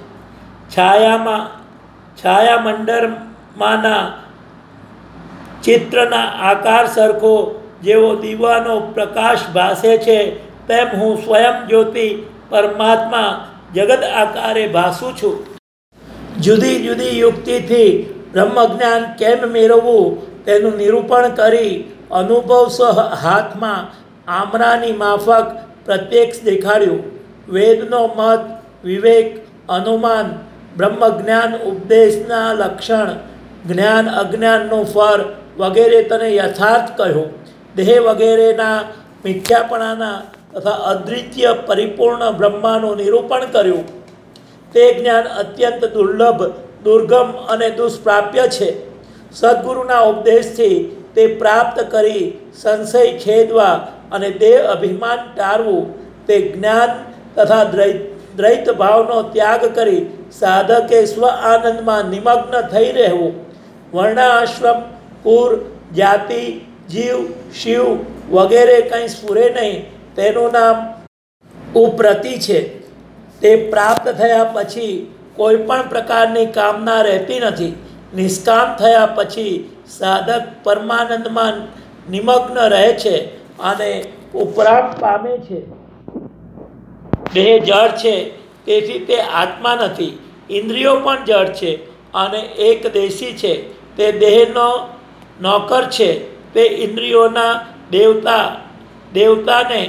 છાયામંડળમાંના ચિત્રના આકાર સરખો જેવો દીવાનો પ્રકાશ ભાસે છે, તેમ હું સ્વયં જ્યોતિ પરમાત્મા જગત આકારે ભાસું છું. જુદી જુદી યુક્તિથી બ્રહ્મજ્ઞાન કેમ મેળવવું તેનું નિરૂપણ કરી અનુભવ સહ હાથમાં આમરાની માફક પ્રત્યક્ષ દેખાડ્યું. વેદનો મત, વિવેક, અનુમાન, બ્રહ્મજ્ઞાન ઉપદેશના લક્ષણ, જ્ઞાન અજ્ઞાનનું ફળ વગેરે તને યથાર્થ કહ્યું. દેહ વગેરેના મિથ્યાપણાના તથા અદ્વિતીય પરિપૂર્ણ બ્રહ્માનું નિરૂપણ કર્યું. તે જ્ઞાન અત્યંત દુર્લભ, દુર્ગમ અને દુષ્પ્રાપ્ય છે. સદ્ગુરુના ઉપદેશથી તે પ્રાપ્ત કરી સંશય છેદવા અને દેહ અભિમાન ટાળવું, તે જ્ઞાન તથા દ્વૈત ભાવનો ત્યાગ કરી સાધકે સ્વ આનંદમાં નિમગ્ન થઈ રહેવું. વર્ણાશ્રમ, કુર, જાતિ, જીવ, શિવ વગેરે કંઈ સ્ફુરે નહીં, તેનું નામ ઉપરતિ છે. તે પ્રાપ્ત થયા પછી કોઈ પણ પ્રકારની કામના રહેતી નથી. નિષ્કામ થયા પછી સાધક પરમાનંદમાં નિમગ્ન રહે છે અને ઉપરામ પામે છે. દેહ જળ છે, તેથી તે આત્મા નથી. ઇન્દ્રિયો પણ જળ છે અને એકદેશી છે. તે દેહનો નોકર છે. તે ઇન્દ્રિયોના દેવતાને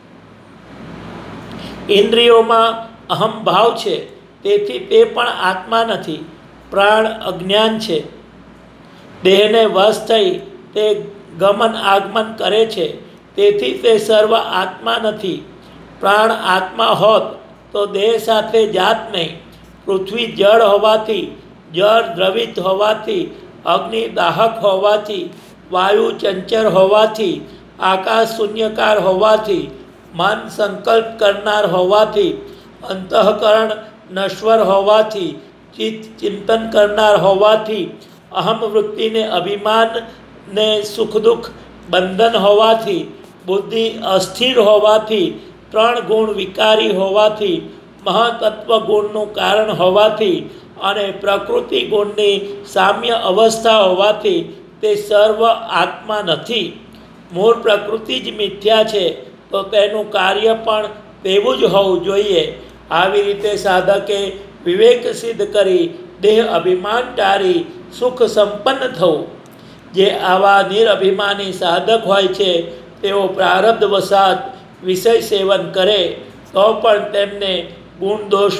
ઇન્દ્રિયોમાં અહંભાવ છે, તેથી તે પણ આત્મા નથી. પ્રાણ અજ્ઞાન છે. દેહને વશ થઈ તે ગમન આગમન કરે છે, તેથી તે સર્વ આત્મા નથી. પ્રાણ આત્મા હોત તો દેહ સાથે જાત નહીં. પૃથ્વી જળ હોવાથી, જળ દ્રવિત હોવાથી, અગ્નિ દાહક હોવાથી, વાયુ ચંચળ હોવાથી, આકાશ શૂન્યકાર હોવાથી, મન સંકલ્પ કરનાર હોવાથી, અંતઃકરણ નશ્વર હોવાથી, ચિત્ત ચિંતન કરનાર હોવાથી, અહમ વૃત્તિને અભિમાનને સુખ દુઃખ બંધન હોવાથી, બુદ્ધિ અસ્થિર હોવાથી, 3 ગુણ વિકારી હોવાથી, મહાતત્વ ગુણનું કારણ હોવાથી અને પ્રકૃતિ ગુણની સામ્ય અવસ્થા હોવાથી તે સર્વ આત્મા નથી. મૂળ પ્રકૃતિ જ મિથ્યા છે, તો તેનું કાર્ય પણ તેવું જ હોવું જોઈએ. આવી રીતે સાધકે વિવેક સિદ્ધ કરી દેહ અભિમાન ટાળી સુખ સંપન્ન થવું. જે આવા નિરઅભિમાની સાધક હોય છે તેઓ પ્રારબ્ધ વસાત વિષય સેવન કરે તો પણ તેમને ગુણ દોષ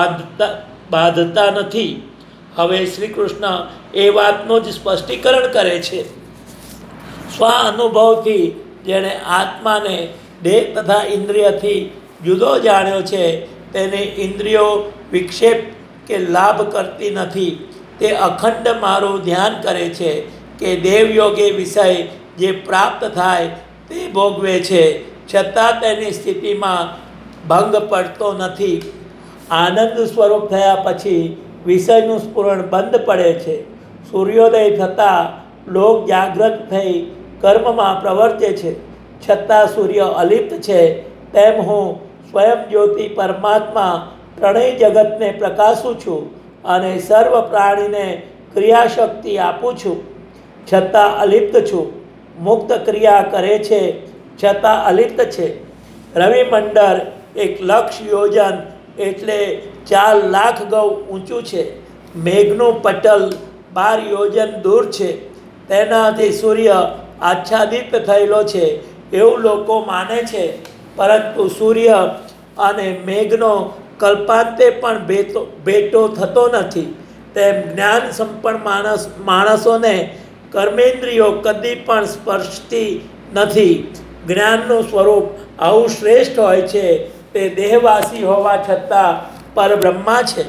બાંધતા નથી. હવે શ્રી કૃષ્ણ એ વાતનું જ સ્પષ્ટીકરણ કરે છે. સ્વ અનુભવથી જેણે આત્માને દેહ તથા ઇન્દ્રિયથી જુદો જાણ્યો છે, તેને ઇન્દ્રિયો વિક્ષેપ કે લાભ કરતી નથી. તે અખંડ મારું ધ્યાન કરે છે કે દેવયોગે વિષય જે પ્રાપ્ત થાય તે ભોગવે છે, છતાં તેની સ્થિતિમાં ભંગ પડતો નથી. આનંદ સ્વરૂપ થયા પછી વિષયનું સ્ફુરણ બંધ પડે છે. સૂર્યોદય થતાં લોક જાગૃત થઈ કર્મમાં પ્રવર્તે છે, છતાં સૂર્ય અલિપ્ત છે. તેમ હું સ્વયં જ્યોતિ પરમાત્મા ત્રણેય જગતને પ્રકાશું છું અને સર્વ પ્રાણીને ક્રિયાશક્તિ આપું છું, છતાં અલિપ્ત છું. મુક્ત ક્રિયા કરે છે, છતાં અલિપ્ત છે. રવિમંડળ 1,00,000 યોજન એટલે 4 લાખ ગૌ ઊંચું છે. મેઘનું પટલ 12 યોજન દૂર છે. તેનાથી સૂર્ય આચ્છાદિત થયેલો છે એવું લોકો માને છે, પરંતુ સૂર્ય અને મેઘનો કલ્પાંતે પણ ભેટો થતો નથી. તેમ જ્ઞાન સંપન્ન માણસોને કર્મેન્દ્રિયો કદી પણ સ્પર્શતી નથી. જ્ઞાનનું સ્વરૂપ આવું શ્રેષ્ઠ હોય છે. તે દેહવાસી હોવા છતાં પરબ્રહ્મા છે.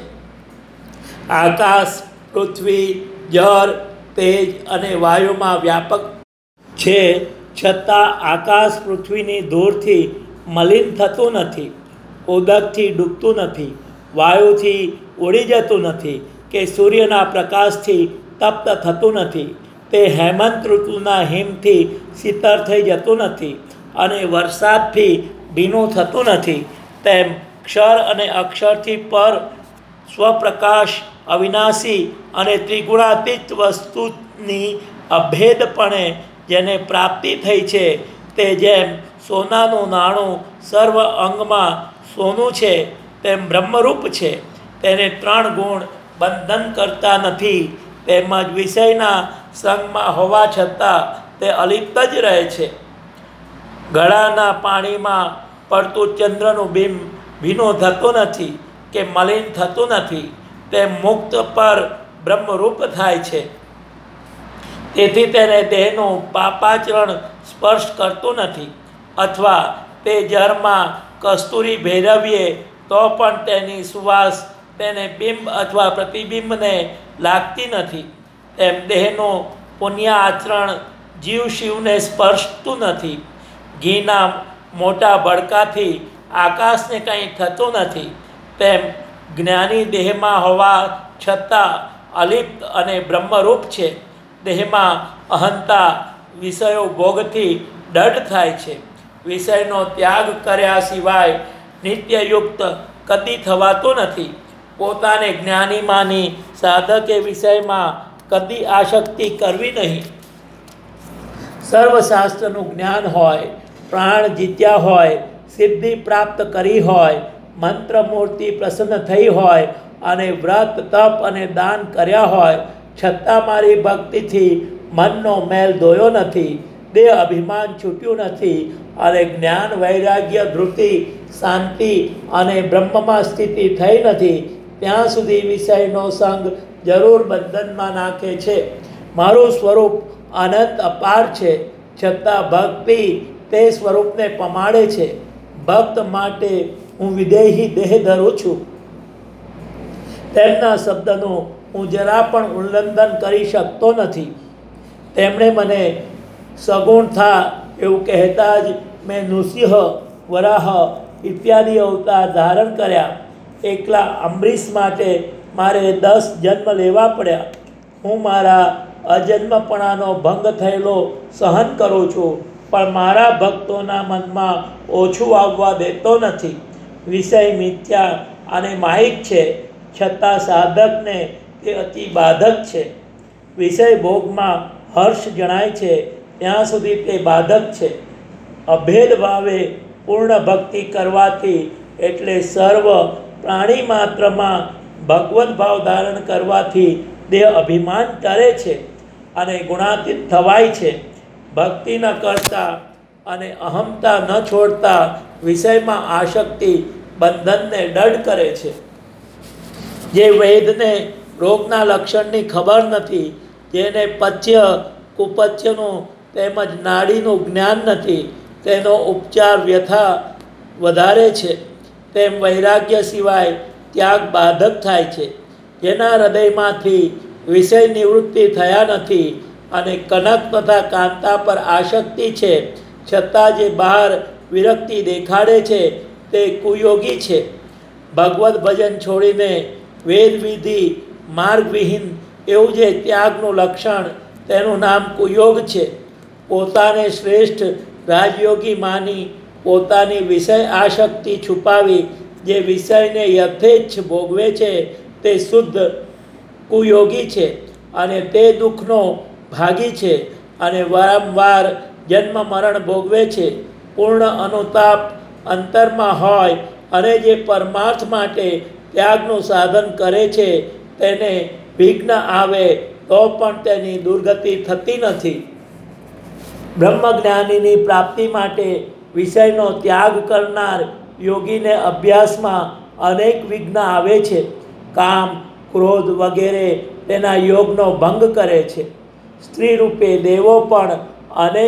આકાશ, પૃથ્વી, જળ, તેજ અને વાયુમાં વ્યાપક છે, છતાં આકાશ પૃથ્વીની ધૂળથી મલિન થતું નથી, ઉદકથી ડૂબતું નથી, વાયુથી ઉડી જતું નથી કે સૂર્યના પ્રકાશથી તપ્ત થતું નથી. તે હેમંત ઋતુના હિમથી શીતળ થઈ જતું નથી અને વરસાદથી ભીનું થતું નથી. તેમ ક્ષર અને અક્ષરથી પર સ્વપ્રકાશ અવિનાશી અને ત્રિગુણાતીત વસ્તુની અભેદપણે જેને પ્રાપ્તિ થઈ છે, તે જેમ સોનાનું નાણું સર્વ અંગમાં સોનું છે તેમ બ્રહ્મરૂપ છે. તેને 3 ગુણ બંધન કરતા નથી, તેમજ વિષયના સંગમાં હોવા છતાં તે અલિપ્ત જ રહે છે. ગળાના પાણીમાં પડતું ચંદ્રનું બિંબ ભીનું થતું નથી કે મલિન થતું નથી, તે મુક્ત પર બ્રહ્મરૂપ થાય છે. તેથી તેને દેહનું પાપાચરણ સ્પર્શ કરતું નથી, અથવા તે જળમાં કસ્તુરી ભેરવીએ તો પણ તેની સુવાસ તેને બિંબ અથવા પ્રતિબિંબને લાગતી નથી. તેમ દેહનું પુણ્ય આચરણ જીવ શિવને સ્પર્શતું નથી. ઘીના મોટા ભડકાથી આકાશને કંઈ થતું નથી, તેમ જ્ઞાની દેહમાં હોવા છતાં અલિપ્ત અને બ્રહ્મરૂપ છે. દેહમાં અહંતા વિષયો ભોગથી દઢ થાય છે. વિષયનો ત્યાગ કર્યા સિવાય નિત્યયુક્ત કદી થવાતું નથી. પોતાને જ્ઞાની માની સાધકે વિષયમાં કદી આસક્તિ કરવી નહીં. સર્વશાસ્ત્રનું જ્ઞાન હોય, પ્રાણ જીત્યા હોય, સિદ્ધિ પ્રાપ્ત કરી હોય, મંત્ર મૂર્તિ પ્રસન્ન થઈ હોય અને વ્રત તપ અને દાન કર્યા હોય, છતાં મારી ભક્તિથી મનનો મેલ ધોયો નથી, દેહ અભિમાન છૂટ્યું નથી અને જ્ઞાન વૈરાગ્ય ધૃતિ શાંતિ અને બ્રહ્મમાં સ્થિતિ થઈ નથી, ત્યાં સુધી વિષયનો સંગ જરૂર બંધનમાં નાખે છે. મારું સ્વરૂપ અનંત અપાર છે, છતાં ભક્તિ તે સ્વરૂપને પમાડે છે. ભક્ત માટે હું વિદેહી દેહ ધરું છું. તેમના શબ્દનું હું જરા પણ ઉલ્લંઘન કરી શકતો નથી. તેમણે મને સગુણ થા એવું કહેતા જ મેં નૃસિંહ, વરાહ ઇત્યાદિ અવતાર ધારણ કર્યા. એકલા અંબરીશ માટે મારે 10 જન્મ લેવા પડ્યા. હું મારા અજન્મપણાનો ભંગ થયેલો સહન કરું છું, પણ મારા ભક્તોના મનમાં ઓછું આવવા દેતો નથી. વિષય મિથ્યા અને માયિક છે, છતાં સાધકને તે અતિ બાધક છે. વિષય ભોગમાં હર્ષ જણાય છે ત્યાં સુધી તે બાધક છે. અભેદ ભાવે પૂર્ણ ભક્તિ કરવાથી, એટલે સર્વ પ્રાણી માત્રમાં ભગવદ ભાવ ધારણ કરવાથી દેહ અભિમાન ટરે છે અને ગુણાતીત થવાય છે. ભક્તિ ન કરતા અને અહમતા ન છોડતા વિષયમાં આસક્તિ બંધનને દઢ કરે છે. જે વેદને રોગના લક્ષણની ખબર નથી, જેને પચ્ય કુપચ્યનું તેમજ નાડીનું જ્ઞાન નથી, તેનો ઉપચાર વ્યથા વધારે છે. તેમ વૈરાગ્ય સિવાય ત્યાગ બાધક થાય છે. જેના હૃદયમાંથી વિષય નિવૃત્તિ થયા નથી અને કનક તથા કાંતા પર આસક્તિ છે, છતાં જે બહાર વિરક્તિ દેખાડે છે તે કુયોગી છે. ભગવદ ભજન છોડીને વેદવિધિ માર્ગવિહીન એવું જે ત્યાગનું લક્ષણ, તેનું નામ કુયોગ છે. પોતાને શ્રેષ્ઠ રાજયોગી માની પોતાની વિષય આસક્તિ છુપાવી જે વિષયને યથેચ્છ ભોગવે છે તે શુદ્ધ કુયોગી છે અને તે દુઃખનો ભાગી છે અને વારંવાર જન્મ મરણ ભોગવે છે. પૂર્ણ અનુતાપ અંતરમાં હોય અને જે પરમાર્થ માટે ત્યાગનું સાધન કરે છે, તેને વિઘ્ન આવે તો પણ તેની દુર્ગતિ થતી નથી. બ્રહ્મજ્ઞાનીની પ્રાપ્તિ માટે વિષયનો ત્યાગ કરનાર યોગીને અભ્યાસમાં અનેક વિઘ્ન આવે છે. કામ, ક્રોધ વગેરે તેના યોગનો ભંગ કરે છે. સ્ત્રી રૂપે દેવો પણ અનેક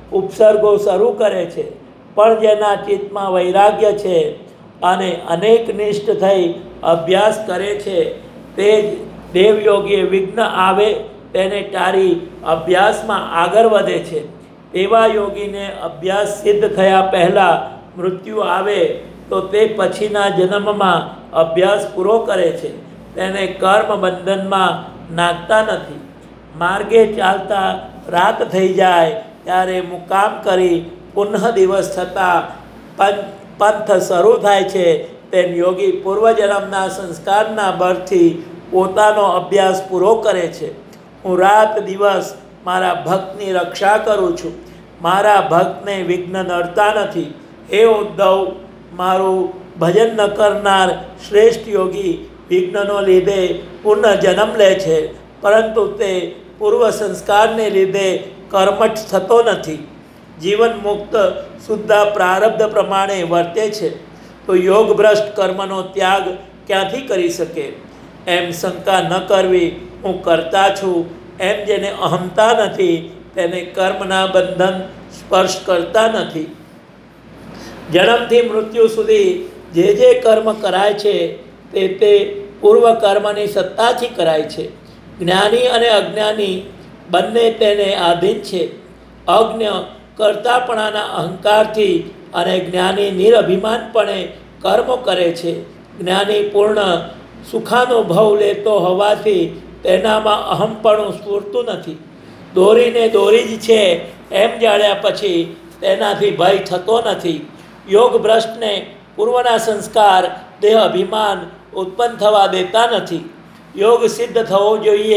ઉપસર્ગો શરૂ કરે છે. પણ જેના ચિત્તમાં વૈરાગ્ય છે અને અનેકનિષ્ઠ થઈ અભ્યાસ કરે છે, તે જ દેવયોગીએ વિઘ્ન આવે તેને ટાળી અભ્યાસમાં આગળ વધે છે. એવા યોગીને અભ્યાસ સિદ્ધ થયા પહેલાં મૃત્યુ આવે તો તે પછીના જન્મમાં અભ્યાસ પૂરો કરે છે. તેને કર્મ બંધનમાં નાખતા નથી. માર્ગે ચાલતા રાત થઈ જાય ત્યારે મુકામ કરી પુનઃ દિવસ થતાં પંથ શરૂ થાય છે. તેમ યોગી પૂર્વજન્મના સંસ્કારના બળથી પોતાનો અભ્યાસ પૂરો કરે છે. હું રાત દિવસ મારા ભક્તની રક્ષા કરું છું. મારા ભક્તને વિઘ્ન નડતા નથી. હે ઉદ્ધવ, મારું ભજન ન કરનાર શ્રેષ્ઠ યોગી વિઘ્નનો લીધે પુનઃ જન્મ લે છે, પરંતુ તે પૂર્વ સંસ્કારને લીધે કર્મઠ થતો નથી. જીવન મુક્ત શુદ્ધ પ્રારબ્ધ પ્રમાણે વર્તે છે, તો યોગભ્રષ્ટ કર્મનો ત્યાગ ક્યાંથી કરી શકે? એમ શંકા ન કરવી. હું કરતા છું એમ જેને અહમતા નથી તેને કર્મના બંધન સ્પર્શ કરતા નથી. જન્મથી મૃત્યુ સુધી જે કર્મ કરાય છે તે પૂર્વ કર્મની સત્તાથી કરાય છે. જ્ઞાની અને અજ્ઞાની બંને તેને આધીન છે. અજ્ઞ કર્તાપણાના અહંકારથી અને જ્ઞાની નિરઅભિમાનપણે કર્મો કરે છે. જ્ઞાની પૂર્ણ સુખાનુભવ લેતો હોવાથી તેનામાં અહમપણું સ્ફૂરતું નથી. દોરીને દોરી જ છે એમ જાણ્યા પછી તેનાથી ભય થતો નથી. યોગ ભ્રષ્ટને પૂર્વના સંસ્કાર દેહ અભિમાન ઉત્પન્ન થવા દેતા નથી. યોગ સિદ્ધ થવો જોઈએ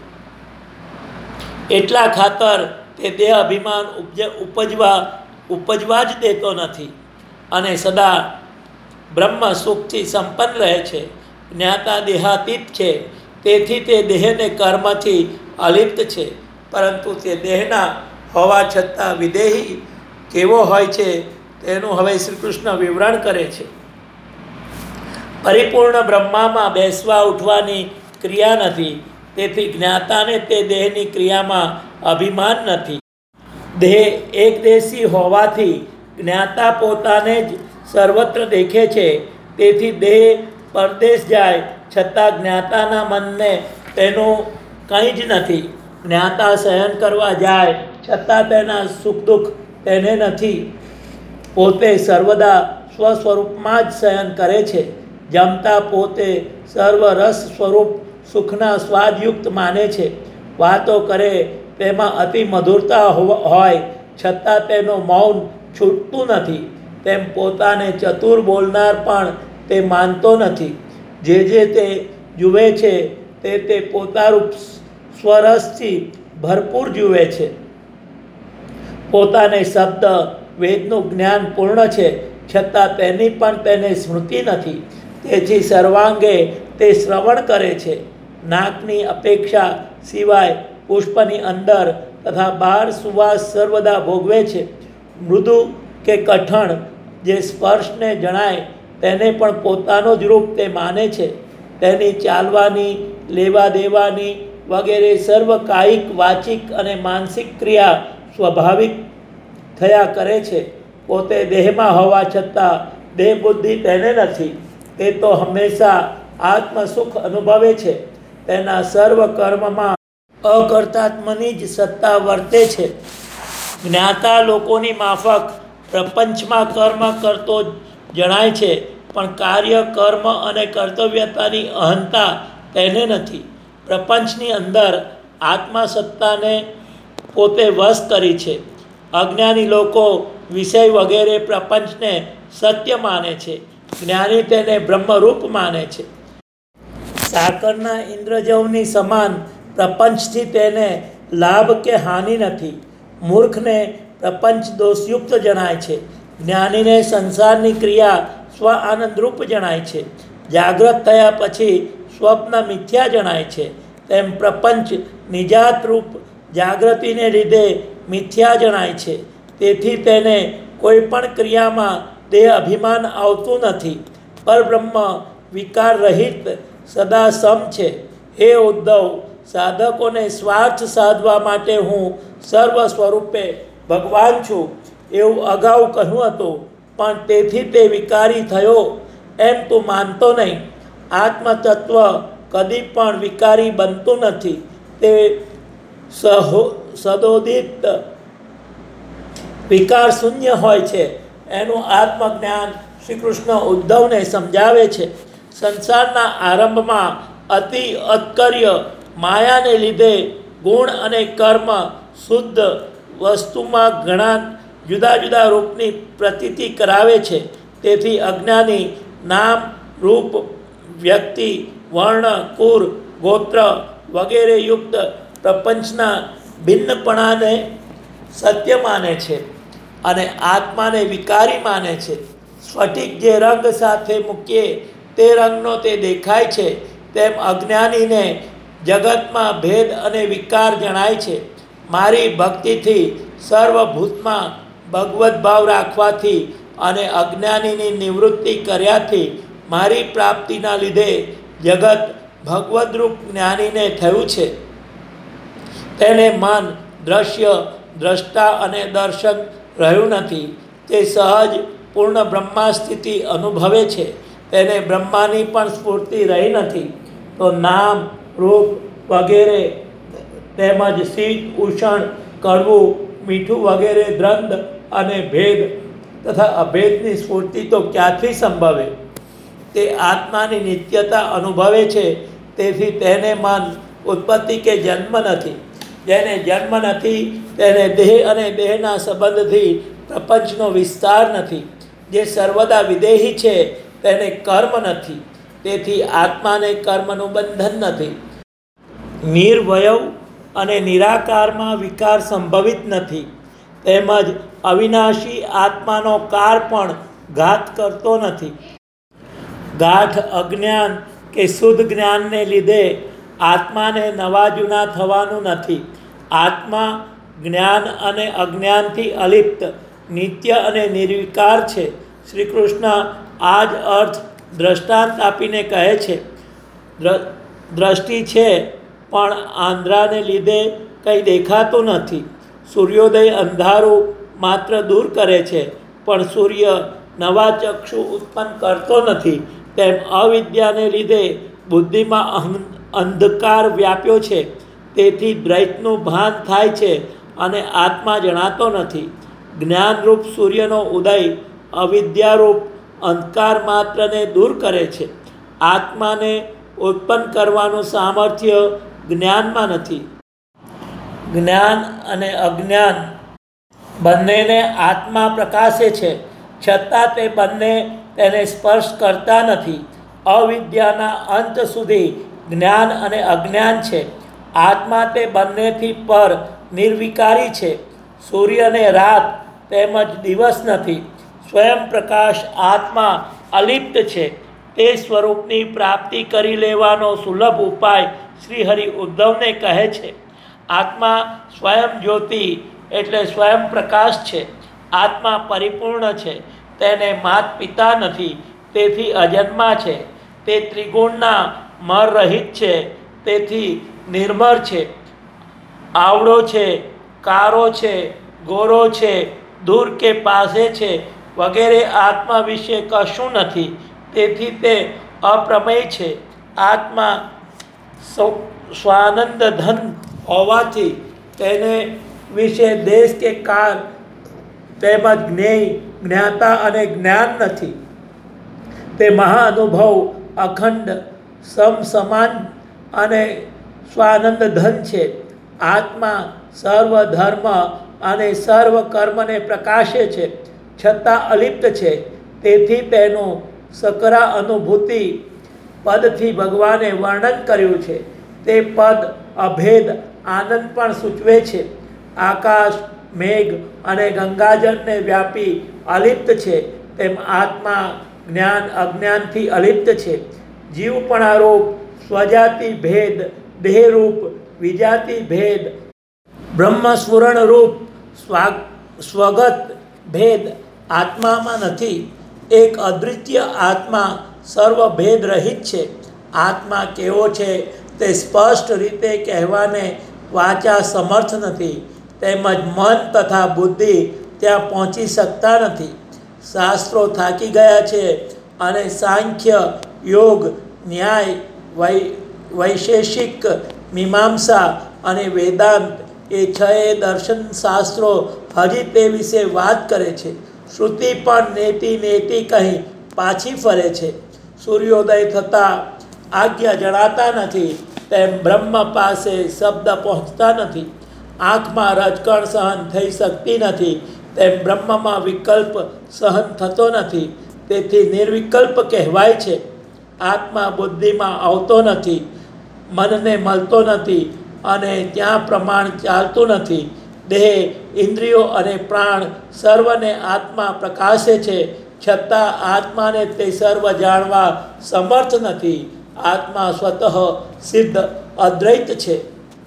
એટલા ખાતર તે દેહ અભિમાન ઉપજવા જ દેતો નથી અને સદા બ્રહ્મ સુખથી સંપન્ન રહે છે. જ્ઞાતા દેહાતીત છે, તેથી તે દેહને કર્મથી અલિપ્ત છે, પરંતુ તે દેહના હોવા છતાં વિદેહી કેવો હોય છે તેનું હવે શ્રી કૃષ્ણ વિવરણ કરે છે. પરિપૂર્ણ બ્રહ્મામાં બેસવા ઉઠવાની ક્રિયા નથી, તેથી જ્ઞાતાને તે દેહની ક્રિયામાં અભિમાન નથી. દેહ એકદેશી હોવાથી જ્ઞાતા પોતાને જ સર્વત્ર દેખે છે, તેથી દેહ પરદેશ જાય છતાં જ્ઞાતાના મનને તેનું કંઈ જ નથી. જ્ઞાતા શયન કરવા જાય છતાં તેના સુખ દુઃખ તેને નથી. પોતે સર્વદા સ્વસ્વરૂપમાં જ શયન કરે છે. જમતા પોતે સર્વરસ સ્વરૂપ સુખના સ્વાદયુક્ત માને છે. વાતો કરે તેમાં અતિ મધુરતા હોય છતાં તેનું મૌન છૂટતું નથી. તેમ પોતાને ચતુર બોલનાર પણ તે માનતો નથી. જે તે જુએ છે તે પોતારૂપ સ્વરસથી ભરપૂર જુએ છે. પોતાને શબ્દ વેદનું જ્ઞાન પૂર્ણ છે, છતાં તેની પણ તેને સ્મૃતિ નથી. તેથી સર્વાંગે તે શ્રવણ કરે છે. નાકની અપેક્ષા સિવાય પુષ્પની અંદર તથા બહાર સુવાસ સર્વદા ભોગવે છે. મૃદુ કે કઠણ જે સ્પર્શને જણાય તેને પણ પોતાનો જ રૂપ તે માને છે. તેની ચાલવાની, લેવા દેવાની વગેરે સર્વ કાયિક, વાચિક અને માનસિક ક્રિયા સ્વાભાવિક થયા કરે છે. પોતે દેહમાં હોવા છતાં દેહ બુદ્ધિ તેને નથી. તે તો હંમેશા આત્મસુખ અનુભવે છે. તેના સર્વ કર્મમાં અકર્તાત્મની જ સત્તા વર્તે છે. જ્ઞાતા લોકોની માફક પ્રપંચમાં કર્મ કરતો જણાય છે, પણ કાર્ય, કર્મ અને કર્તવ્યતાની અહંતા તેને નથી. પ્રપંચની અંદર આત્મા સત્તાને પોતે વશ કરી છે. અજ્ઞાની લોકો વિષય વગેરે પ્રપંચને સત્ય માને છે. જ્ઞાની તેને બ્રહ્મરૂપ માને છે. સાકરના ઇન્દ્રજવની સમાન પ્રપંચથી તેને લાભ કે હાનિ નથી. મૂર્ખને પ્રપંચ દોષયુક્ત જણાય છે. જ્ઞાનીને સંસારની ક્રિયા સ્વ આનંદરૂપ જણાય છે. જાગ્રત થયા પછી સ્વપ્ન મિથ્યા જણાય છે. તેમ પ્રપંચ નિજાતરૂપ જાગૃતિને લીધે મિથ્યા જણાય છે. તેથી તેને કોઈ પણ ક્રિયામાં દેહ અભિમાન આવતું નથી. પરબ્રહ્મ વિકાર રહિત સદા સમ છે. હે ઉદ્ધવ, સાધકોને સ્વાર્થ સાધવા માટે હું સર્વ સ્વરૂપે ભગવાન છું એવું અગાઉ કહ્યું હતું, પણ તેથી તે વિકારી થયો એમ તું માનતો નહીં. આત્મતત્વ કદી પણ વિકારી બનતું નથી. તે સદોદિત વિકાર શૂન્ય હોય છે. એનું આત્મજ્ઞાન શ્રી કૃષ્ણ ઉદ્ધવને સમજાવે છે. સંસારના આરંભમાં અતિ અત્કર્ય માયાને લીધે ગુણ અને કર્મ શુદ્ધ વસ્તુમાં ઘણા જુદા જુદા રૂપની પ્રતીતિ કરાવે છે. તેથી અજ્ઞાની નામ રૂપ વ્યક્તિ વર્ણ કુર ગોત્ર વગેરે યુક્ત પ્રપંચના ભિન્નપણાને સત્ય માને છે અને આત્માને વિકારી માને છે. સ્ફટિક જે રંગ સાથે મૂકીએ તે રંગનો તે દેખાય છે, તેમ અજ્ઞાનીને જગતમાં ભેદ અને વિકાર જણાય છે. મારી ભક્તિથી સર્વભૂતમાં ભગવદ્ ભાવ રાખવાથી અને અજ્ઞાનીની નિવૃત્તિ કર્યાથી મારી પ્રાપ્તિના લીધે જગત ભગવદ્રૂપ જ્ઞાનીને થયું છે. તેને મન દ્રશ્ય દ્રષ્ટા અને દર્શન રહ્યું નથી. તે સહજ પૂર્ણ બ્રહ્મા સ્થિતિ અનુભવે છે. તેને બ્રહ્માની પણ સ્ફૂર્તિ રહી નથી. તો નામ રૂપ વગેરે તેમજ શીત ઉષ્ણ કડવું મીઠું વગેરે દ્વંદ અને ભેદ તથા અભેદની સ્ફૂર્તિ તો ક્યાંથી સંભવે? તે આત્માની નિત્યતા અનુભવે છે. તેથી તેને મન ઉત્પત્તિ કે જન્મ નથી. જેને જન્મ નથી તેને દેહ અને દેહના સંબંધથી પ્રપંચનો વિસ્તાર નથી. જે સર્વદા વિદેહી છે તેને કર્મ નથી. તેથી આત્માને કર્મનું બંધન નથી. નિર્વયવ અને નિરાકારમાં વિકાર સંભવિત નથી. તેમજ અવિનાશી આત્માનો કાર પણ ઘાત કરતો નથી. ગાઢ અજ્ઞાન કે શુદ્ધ જ્ઞાનને લીધે આત્માને નવા જૂના થવાનું નથી. આત્મા જ્ઞાન અને અજ્ઞાનથી અલિપ્ત નિત્ય અને નિર્વિકાર છે. શ્રી કૃષ્ણ આ જ અર્થ દ્રષ્ટાંત આપીને કહે છે. દ્રષ્ટિ છે પણ આંધળાને લીધે કંઈ દેખાતું નથી. સૂર્યોદય અંધારું માત્ર દૂર કરે છે, પણ સૂર્ય નવા ચક્ષુ ઉત્પન્ન કરતો નથી. તેમ અવિદ્યાને લીધે બુદ્ધિમાં અંધકાર વ્યાપ્યો છે. તેથી દ્વૈતનું ભાન થાય છે અને આત્મા જણાતો નથી. જ્ઞાનરૂપ સૂર્યનો ઉદય અવિદ્યારૂપ અંધકાર માત્રને દૂર કરે છે. આત્માને ઉત્પન્ન કરવાનું સામર્થ્ય જ્ઞાનમાં નથી. જ્ઞાન અને અજ્ઞાન બંનેને આત્મા પ્રકાશે છે, છતાં તે બંને તેને સ્પર્શ કરતા નથી. અવિદ્યાના અંત સુધી જ્ઞાન અને અજ્ઞાન છે. આત્મા તે બંનેથી પર નિર્વિકારી છે. સૂર્ય અને રાત તેમજ દિવસ નથી. સ્વયં પ્રકાશ આત્મા અલિપ્ત છે. તે સ્વરૂપની પ્રાપ્તિ કરી લેવાનો સુલભ ઉપાય શ્રી હરિ ઉદ્ધવને કહે છે. આત્મા સ્વયં જ્યોતિ એટલે સ્વયં પ્રકાશ છે. આત્મા પરિપૂર્ણ છે. તેને માત પિતા નથી, તેથી અજન્મા છે. તે ત્રિગુણના મર રહિત છે, તેથી નિર્મર છે. આવડો છે, કારો છે, ગોરો છે, દૂર કે પાસે છે વગેરે આત્મા વિશે કશું નથી. તેથી તે અપ્રમેય છે. આત્મા સ્વાનંદ ધન હોવાથી તેને વિશે દેશ કે કાળ તેમજ જ્ઞેય જ્ઞાતા અને જ્ઞાન નથી. તે મહાઅનુભવ અખંડ સમાન અને સ્વાનંદ ધન છે. આત્મા સર્વ ધર્મ અને સર્વ કર્મને પ્રકાશે છે, છતાં અલિપ્ત છે. તેથી તેનું સકરા અનુભૂતિ પદથી ભગવાને વર્ણન કર્યું છે. તે પદ અભેદ આનંદ પણ સૂચવે છે. આકાશ મેઘ અને ગંગાજળને વ્યાપી અલિપ્ત છે, તેમ આત્મા જ્ઞાન અજ્ઞાનથી અલિપ્ત છે. જીવપણારૂપ સ્વજાતિ ભેદ દેહરૂપ વિજાતિ ભેદ બ્રહ્મસ્ફુરણ રૂપ સ્વગત ભેદ આત્મામાં નથી. એક અદ્વિતીય આત્મા સર્વભેદ રહિત છે. આત્મા કેવો છે તે સ્પષ્ટ રીતે કહેવાને વાચા સમર્થ નથી. તેમજ મન તથા બુદ્ધિ ત્યાં પહોંચી શકતા નથી. શાસ્ત્રો થાકી ગયા છે અને સાંખ્ય, યોગ, ન્યાય, વૈશેષિક મીમાંસા અને વેદાંત એ છએ દર્શન શાસ્ત્રો હજી તે વિશે વાત કરે છે. શ્રુતિ પણ નેતિ નેતિ કહી પાછી ફરે છે. સૂર્યોદય થતાં આજ્ઞા જણાતા નથી તેમ બ્રહ્મ પાસે શબ્દ પહોંચતા નથી. આંખમાં રજકણ સહન થઈ શકતી નથી તેમ બ્રહ્મમાં વિકલ્પ સહન થતો નથી. તેથી નિર્વિકલ્પ કહેવાય છે. આત્મા બુદ્ધિમાં આવતો નથી, મનને મળતો નથી અને ત્યાં પ્રમાણ ચાલતું નથી. દેહ, ઇન્દ્રિયો અને પ્રાણ સર્વને આત્મા પ્રકાશે છે, છતાં આત્માને તે સર્વ જાણવા સમર્થ નથી. આત્મા સ્વતઃ સિદ્ધ અદ્વૈત છે.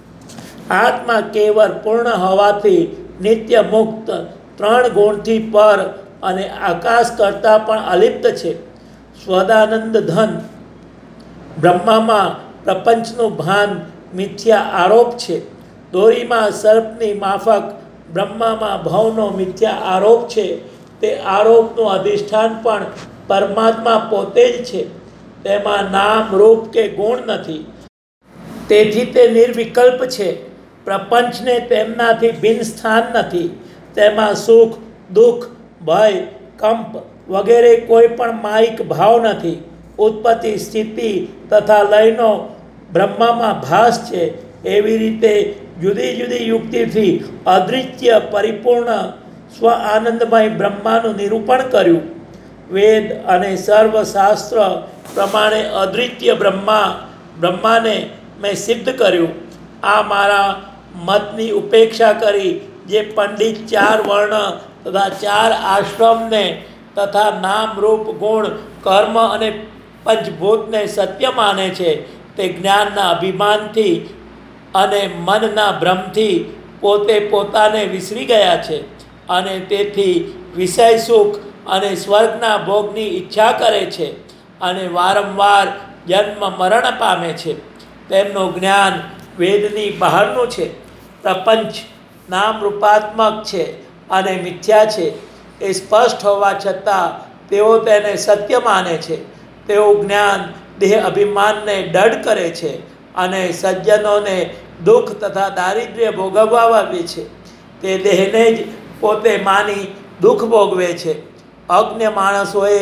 આત્મા કેવળ પૂર્ણ હોવાથી નિત્ય મુક્ત, 3 ગુણથી પર અને આકાશ કરતાં પણ અલિપ્ત છે. સ્વદાનંદ ધન. બ્રહ્મામાં પ્રપંચનું ભાન મિથ્યા આરોપ છે. દોરીમાં સર્પની માફક બ્રહ્મામાં ભવનો મિથ્યા આરોપ છે. તે આરોપનું અધિષ્ઠાન પણ પરમાત્મા પોતે જ છે. તેમાં નામ, રૂપ કે ગુણ નથી. તેથી તે નિર્વિકલ્પ છે. પ્રપંચને તેમનાથી ભિન્ન સ્થાન નથી. તેમાં સુખ, દુઃખ, ભય, કંપ વગેરે કોઈ પણ માયિક ભાવ નથી. ઉત્પત્તિ, સ્થિતિ તથા લયનો બ્રહ્મામાં ભાસ છે. એવી રીતે જુદી જુદી યુક્તિથી અદ્વિતીય પરિપૂર્ણ સ્વ આનંદમય બ્રહ્માનું નિરૂપણ કર્યું. વેદ અને સર્વશાસ્ત્ર પ્રમાણે અદ્વિતીય બ્રહ્માને મેં સિદ્ધ કર્યું. આ મારા મતની ઉપેક્ષા કરી જે પંડિત 4 વર્ણ તથા 4 આશ્રમને તથા નામ, રૂપ, ગુણ, કર્મ અને પંચભૂતને સત્ય માને છે, તે જ્ઞાનના અભિમાનથી અને મનના ભ્રમથી પોતે પોતાને વિસરી ગયા છે અને તેથી વિષય સુખ અને સ્વર્ગના ભોગની ઈચ્છા કરે છે અને વારંવાર જન્મ મરણ પામે છે. તેમનું જ્ઞાન વેદની બહારનું છે. પ્રપંચ નામ રૂપાત્મક છે અને મિથ્યા છે એ સ્પષ્ટ હોવા છતાં તેઓ તેને સત્ય માને છે. તેઓ જ્ઞાન દેહ અભિમાનને દઢ કરે છે અને સજ્જનોને દુઃખ તથા દારિદ્ર્ય ભોગવવા આપે છે. તે દેહને જ પોતે માની દુઃખ ભોગવે છે. અજ્ઞ માણસોએ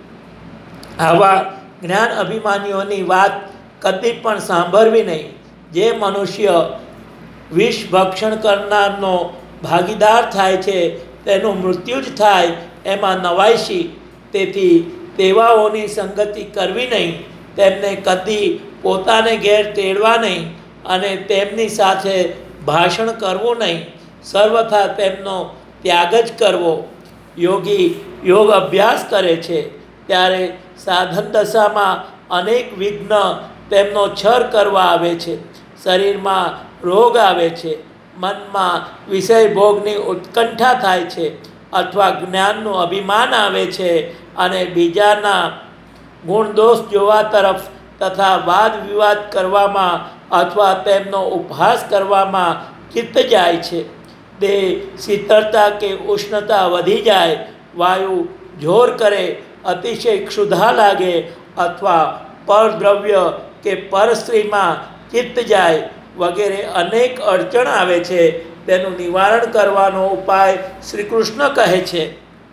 આવા જ્ઞાન અભિમાનીઓની વાત કદી પણ સાંભળવી નહીં. જે મનુષ્ય વિષ ભક્ષણ કરનારનો ભાગીદાર થાય છે તેનું મૃત્યુ જ થાય એમાં નવાઈશી. તેથી તેવાઓની સંગતિ કરવી નહીં. તેમને કદી પોતાને ઘેર તેડવા નહીં અને તેમની સાથે ભાષણ કરવું નહીં. સર્વથા તેમનો ત્યાગ જ કરવો. યોગી યોગ અભ્યાસ કરે છે ત્યારે સાધન દશામાં અનેક વિઘ્ન તેમનો છર કરવા આવે છે. શરીરમાં રોગ આવે છે, મનમાં વિષય ભોગની ઉત્કંઠા થાય છે અથવા જ્ઞાનનું અભિમાન આવે છે અને બીજાના ગુણદોષ જોવા તરફ તથા વાદ વિવાદ કરવામાં અથવા તેમનો ઉપહાસ કરવામાં ચિત્ત જાય છે. દેહ શીતળતા કે ઉષ્ણતા વધી જાય, વાયુ જોર કરે, અતિશય ક્ષુધા લાગે અથવા પરદ્રવ્ય કે પરસ્ત્રીમાં ચિત્ત જાય વગેરે અનેક અડચણ આવે છે. તેનું નિવારણ કરવાનો ઉપાય શ્રી કૃષ્ણ કહે છે.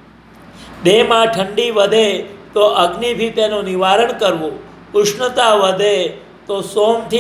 દેહમાં ઠંડી વધે તો અગ્નિથી તેનું નિવારણ કરવું. ઉષ્ણતા વધે તો સોમથી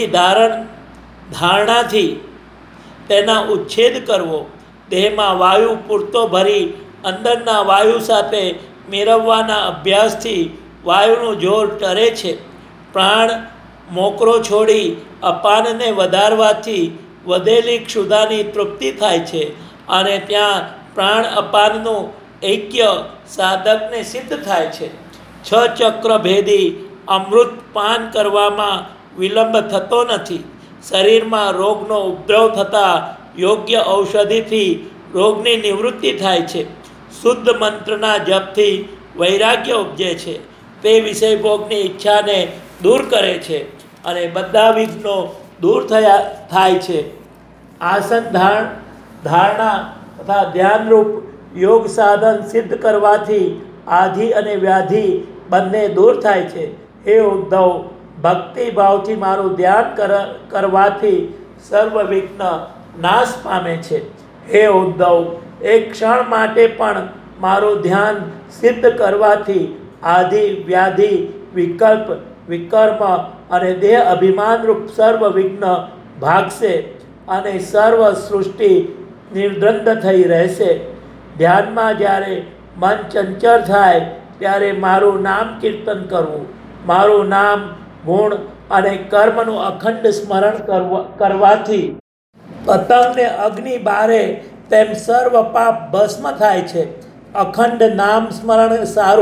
ધારણાથી તેના ઉચ્છેદ કરવો. દેહમાં વાયુ પૂરતો ભરી અંદરના વાયુ સાથે મેળવવાના અભ્યાસથી વાયુનું જોર ટરે છે. પ્રાણ મોકરો છોડી અપાનને વધારવાથી વધેલી ક્ષુધાની તૃપ્તિ થાય છે અને ત્યાં પ્રાણ અપાનનું ઐક્ય સાધકને સિદ્ધ થાય છે. 6 ચક્ર ભેદી અમૃત પાન કરવામાં વિલંબ થતો નથી. શરીરમાં રોગનો ઉપદ્રવ થતાં યોગ્ય ઔષધિથી રોગની નિવૃત્તિ થાય છે. શુદ્ધ મંત્રના જપથી વૈરાગ્ય ઉપજે છે. તે વિષય ભોગની ઈચ્છાને દૂર કરે છે અને બધા વિઘ્નો દૂર થાય છે. આસન ધારણ ધારણા તથા ધ્યાનરૂપ યોગ સાધન સિદ્ધ કરવાથી આધિ અને વ્યાધિ બંને દૂર થાય છે. હે ઉદ્ધવ, ભક્તિભાવથી મારું ધ્યાન કરવાથી સર્વ વિઘ્ન નાશ પામે છે. હે ઉદ્ધવ, એક ક્ષણ માટે પણ મારું ધ્યાન સિદ્ધ કરવાથી આધિ વ્યાધિ વિકલ્પ વિકર્મ અને દેહ અભિમાનરૂપ સર્વ વિઘ્ન ભાગશે અને સર્વ સૃષ્ટિ નિર્દ્વંદ થઈ રહેશે. ધ્યાનમાં જ્યારે મન ચંચળ થાય ત્યારે મારું નામ કીર્તન કરવું, મારું નામ ગુણ અને કર્મનું અખંડ સ્મરણ કરવાથી પતંગને અગ્નિ બારે તેમ સર્વ પાપ ભસ્મ થાય છે. અખંડ નામ સ્મરણ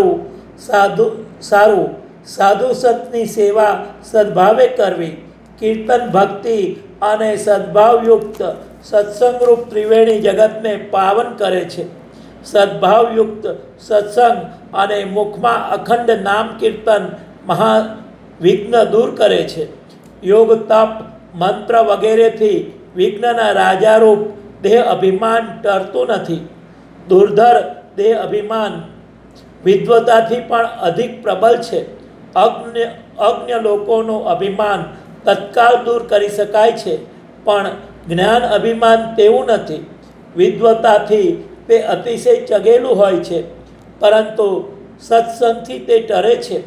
સારું સાધુ સંતની સેવા સદભાવે કરવી, કીર્તન ભક્તિ અને સદભાવયુક્ત સત્સંગરૂપ ત્રિવેણી જગતને પાવન કરે છે. સદભાવયુક્ત સત્સંગ અને મુખમાં અખંડ નામ કીર્તન મહાવિઘ્ન દૂર કરે છે. યોગ તપ મંત્ર વગેરેથી વિઘ્નના રાજારૂપ દેહ અભિમાન ટરતું નથી. દુર્ધર દેહ અભિમાન વિદ્વતાથી પણ અધિક પ્રબળ છે. અજ્ઞ લોકોનું અભિમાન તત્કાલ દૂર કરી શકાય છે, પણ જ્ઞાન અભિમાન તેવું નથી. વિદ્વતાથી તે અતિશય ચગેલું હોય છે, પરંતુ સત્સંગથી તે ટરે છે.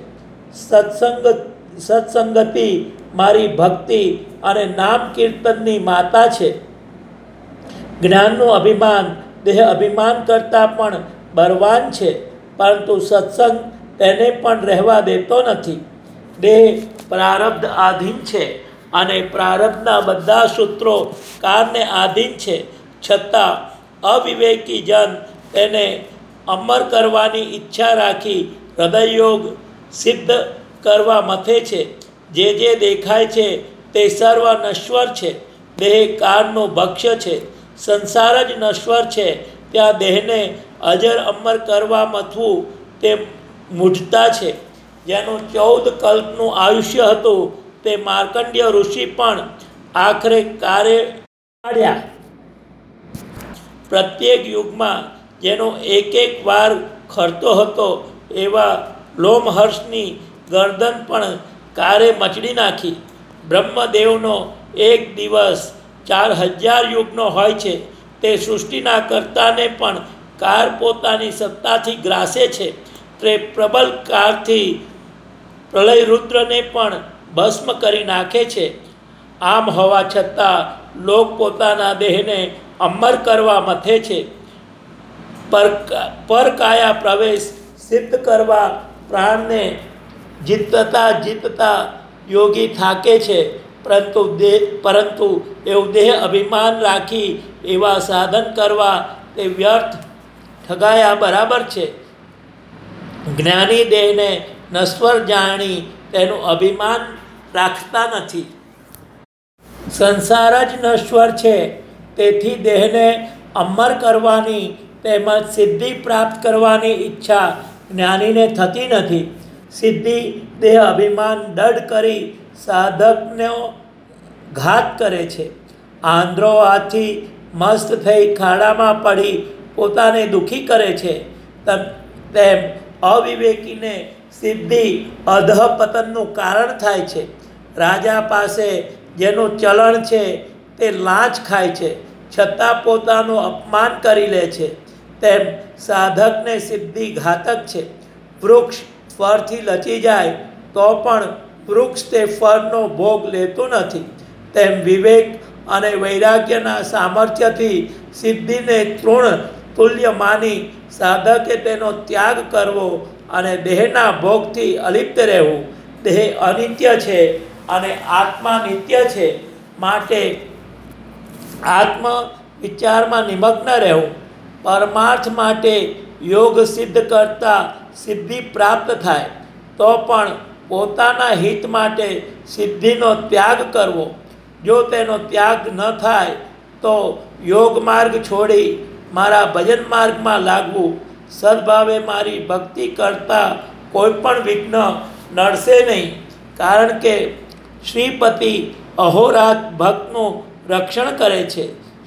સત્સંગતિ મારી ભક્તિ અને નામ કીર્તનની માતા છે. જ્ઞાનનું અભિમાન દેહ અભિમાન કરતાં પણ બળવાન છે, પરંતુ સત્સંગ તેને પણ રહેવા દેતો નથી. દેહ પ્રારબ્ધ આધીન છે અને પ્રારબ્ધના બધા સૂત્રો કારને આધીન છે, છતાં અવિવેકી જન તેને અમર કરવાની ઈચ્છા રાખી હૃદયયોગ સિદ્ધ કરવા મથે છે. જે દેખાય છે તે સર્વ નશ્વર છે. દેહ કાળનું ભક્ષ્ય છે. સંસાર જ નશ્વર છે, ત્યાં દેહને અજર અમર કરવા મથવું તે મૂઢતા છે. જેનું 14 કલ્પનું આયુષ્ય હતું તે માર્કંડ્ય ઋષિ પણ આખરે કારે પાડ્યા. પ્રત્યેક યુગમાં જેનો એક વાર ખરતો હતો એવા લોમહર્ષની ગરદન પણ કારે મચડી નાખી. બ્રહ્મદેવનો એક દિવસ 4000 યુગનો હોય છે. તે સૃષ્ટિના કર્તાને પણ કાર પોતાની સત્તાથી ગ્રાસે છે. તે પ્રબલ કારથી પ્રલય રુદ્રને પણ ભસ્મ કરી નાખે છે. આમ હોવા છતાં લોક પોતાના દેહને અમર કરવા મથે છે. પરકાયા પ્રવેશ સિદ્ધ કરવા પ્રાણને જીતતા યોગી થાકે છે, પરંતુ એવું દેહ અભિમાન રાખી એવા સાધન કરવા તે વ્યર્થ ઠગાયા બરાબર છે. જ્ઞાની દેહને નશ્વર જાણી તેનું અભિમાન રાખતા નથી. સંસાર જ નશ્વર છે, તેથી દેહને અમર કરવાની તેમજ સિદ્ધિ પ્રાપ્ત કરવાની ઈચ્છા જ્ઞાનીને થતી નથી. સિદ્ધિ દેહ અભિમાન દઢ કરી સાધકનો ઘાત કરે છે. આંધળો હાથી મસ્ત થઈ ખાડામાં પડી પોતાને દુઃખી કરે છે, તેમ અવિવેકીને સિદ્ધિ અધઃપતનનું કારણ થાય છે. રાજા પાસે જેનું ચલણ છે તે લાંચ ખાય છે, છતાં પોતાનું અપમાન કરી લે છે. તેમ સાધકને સિદ્ધિ ઘાતક છે. વૃક્ષ ફળથી લચી જાય તો પણ વૃક્ષ તે ફળનો ભોગ લેતું નથી. તેમ વિવેક અને વૈરાગ્યના સામર્થ્યથી સિદ્ધિને તૃણ તુલ્ય માની સાધકે તેનો ત્યાગ કરવો અને દેહના ભોગથી અલિપ્ત રહેવું. દેહ અનિત્ય છે અને આત્મા નિત્ય છે, માટે આત્મ વિચારમાં નિમગ્ન રહેવું. પરમાર્થ માટે યોગ સિદ્ધ કરતા સિદ્ધિ પ્રાપ્ત થાય તો પણ પોતાના હિત માટે સિદ્ધિનો ત્યાગ કરવો. જો તેનો ત્યાગ ન થાય તો યોગ માર્ગ છોડી મારા ભજન માર્ગમાં લાગવું. સદભાવે મારી ભક્તિ કરતાં કોઈ પણ વિઘ્ન નડશે નહીં, કારણ કે શ્રીપતિ અહોરાત ભક્તનું રક્ષણ કરે છે.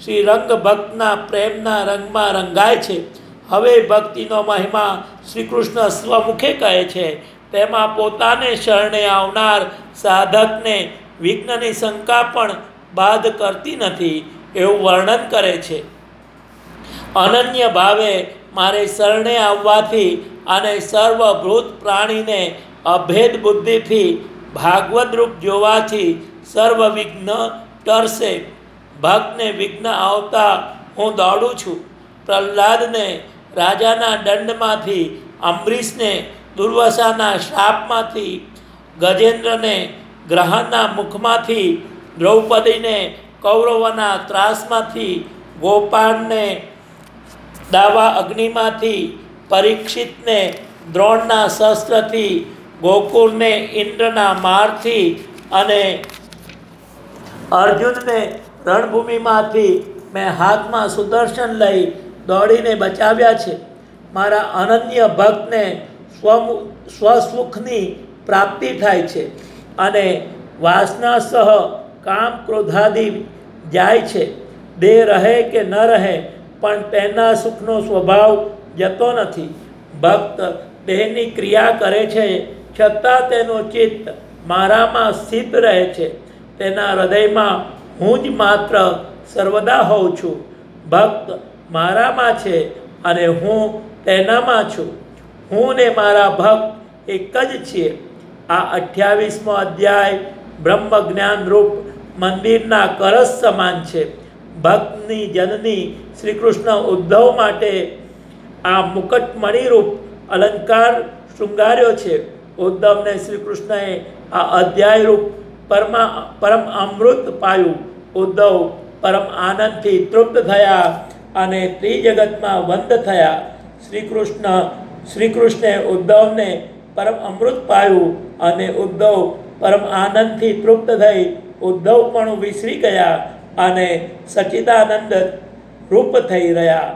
શ્રી રંગ ભક્તના પ્રેમના રંગમાં રંગાય છે. હવે ભક્તિનો મહિમા શ્રી કૃષ્ણ સ્વમુખે કહે છે. તેમાં પોતાને શરણે આવનાર સાધકને વિઘ્નની શંકા પણ બાદ કરતી નથી એવું વર્ણન કરે છે. અનન્ય ભાવે મારે શરણે આવવાથી અને સર્વભૂત પ્રાણીને અભેદ બુદ્ધિથી ભાગવત રૂપ જોવાથી સર્વ વિઘ્ન ટરશે. ભક્તને વિઘ્ન આવતા હું દોડું છું. પ્રહલાદને રાજાના દંડમાંથી, અંબરીશને દુર્વાસાના શ્રાપમાંથી, ગજેન્દ્રને ગ્રહણના મુખમાંથી, દ્રૌપદીને કૌરવોના ત્રાસમાંથી, ગોપાળને દાવા અગ્નિમાંથી, પરીક્ષિતને દ્રોણના શસ્ત્રથી, ગોકુળને ઇન્દ્રના મારથી અને અર્જુનને રણભૂમિમાંથી મેં હાથમાં સુદર્શન લઈ દોડીને બચાવ્યા છે. મારા અનન્ય ભક્તને સ્વસુખની પ્રાપ્તિ થાય છે અને વાસના સહ કામ ક્રોધાદિ જાય છે. દેહ રહે કે ન રહે પણ તેના સુખનો સ્વભાવ જતો નથી. ભક્ત દેહની ક્રિયા કરે છે છતાં તેનું ચિત્ત મારામાં સ્થિત રહે છે. તેના હૃદયમાં હું જ માત્ર સર્વદા હોઉં છું. ભક્ત મારામાં છે અને હું તેનામાં છું. હું ને મારા ભક્ત એક જ છીએ. આ 28મો અધ્યાય બ્રહ્મ જ્ઞાન રૂપ મંદિરના કળશ સમાન છે. ભક્તની જનની શ્રી કૃષ્ણ ઉદ્ધવ માટે આ મુકટમણીરૂપ અલંકાર શૃંગાર્યો છે. ઉદ્ધવને શ્રી કૃષ્ણએ આ અધ્યાયરૂપ પરમ અમૃત પાયું. ઉદ્ધવ પરમ આનંદથી તૃપ્ત થયા અને ત્રિજગતમાં વંદ થયા. શ્રી કૃષ્ણે ઉદ્ધવને પરમ અમૃત પાયું અને ઉદ્ધવ પરમ આનંદથી તૃપ્ત થઈ ઉદ્ધવ પણ વિસરી ગયા અને સચ્ચિદાનંદ રૂપ થઈ રહ્યા.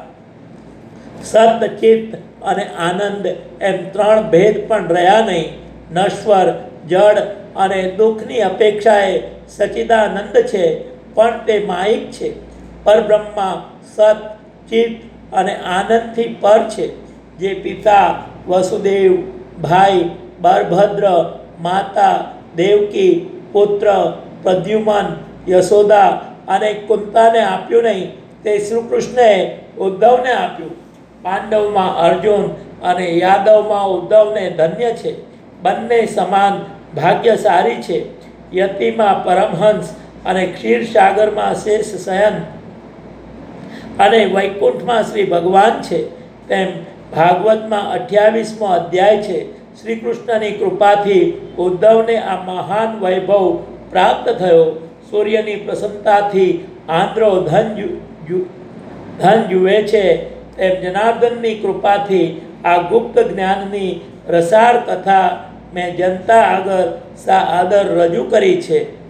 સત, ચિત્ત અને આનંદ એમ 3 ભેદ પણ રહ્યા નહીં. નશ્વર, જડ અને દુઃખની અપેક્ષાએ સચ્ચિદાનંદ છે પણ તે માયિક છે. પરબ્રહ્મા સત, ચિત્ત અને આનંદથી પર છે. જે પિતા વસુદેવ, ભાઈ બળભદ્ર, માતા દેવકી, પુત્ર પ્રદ્યુમન, યશોદા અને કુંતાને આપ્યું નહીં તે શ્રી કૃષ્ણએ ઉદ્ધવને આપ્યું. પાંડવમાં અર્જુન અને યાદવમાં ઉદ્ધવને ધન્ય છે. બંને સમાન ભાગ્યશાળી છે. યતિમાં પરમહંસ અને ક્ષીરસાગરમાં શેષ શયન અને વૈકુંઠમાં શ્રી ભગવાન છે. તેમ ભાગવતમાં 28મો અધ્યાય છે. શ્રી કૃષ્ણની કૃપાથી ઉદ્ધવને આ મહાન વૈભવ પ્રાપ્ત થયો. સૂર્યની પ્રસન્નતાથી આંધ્રો ધન જુએ છે તેમ જનાર્દનની કૃપાથી આ ગુપ્ત જ્ઞાનની રસાળ કથા મેં જનતા આગળ સા આદર રજૂ કરી છે.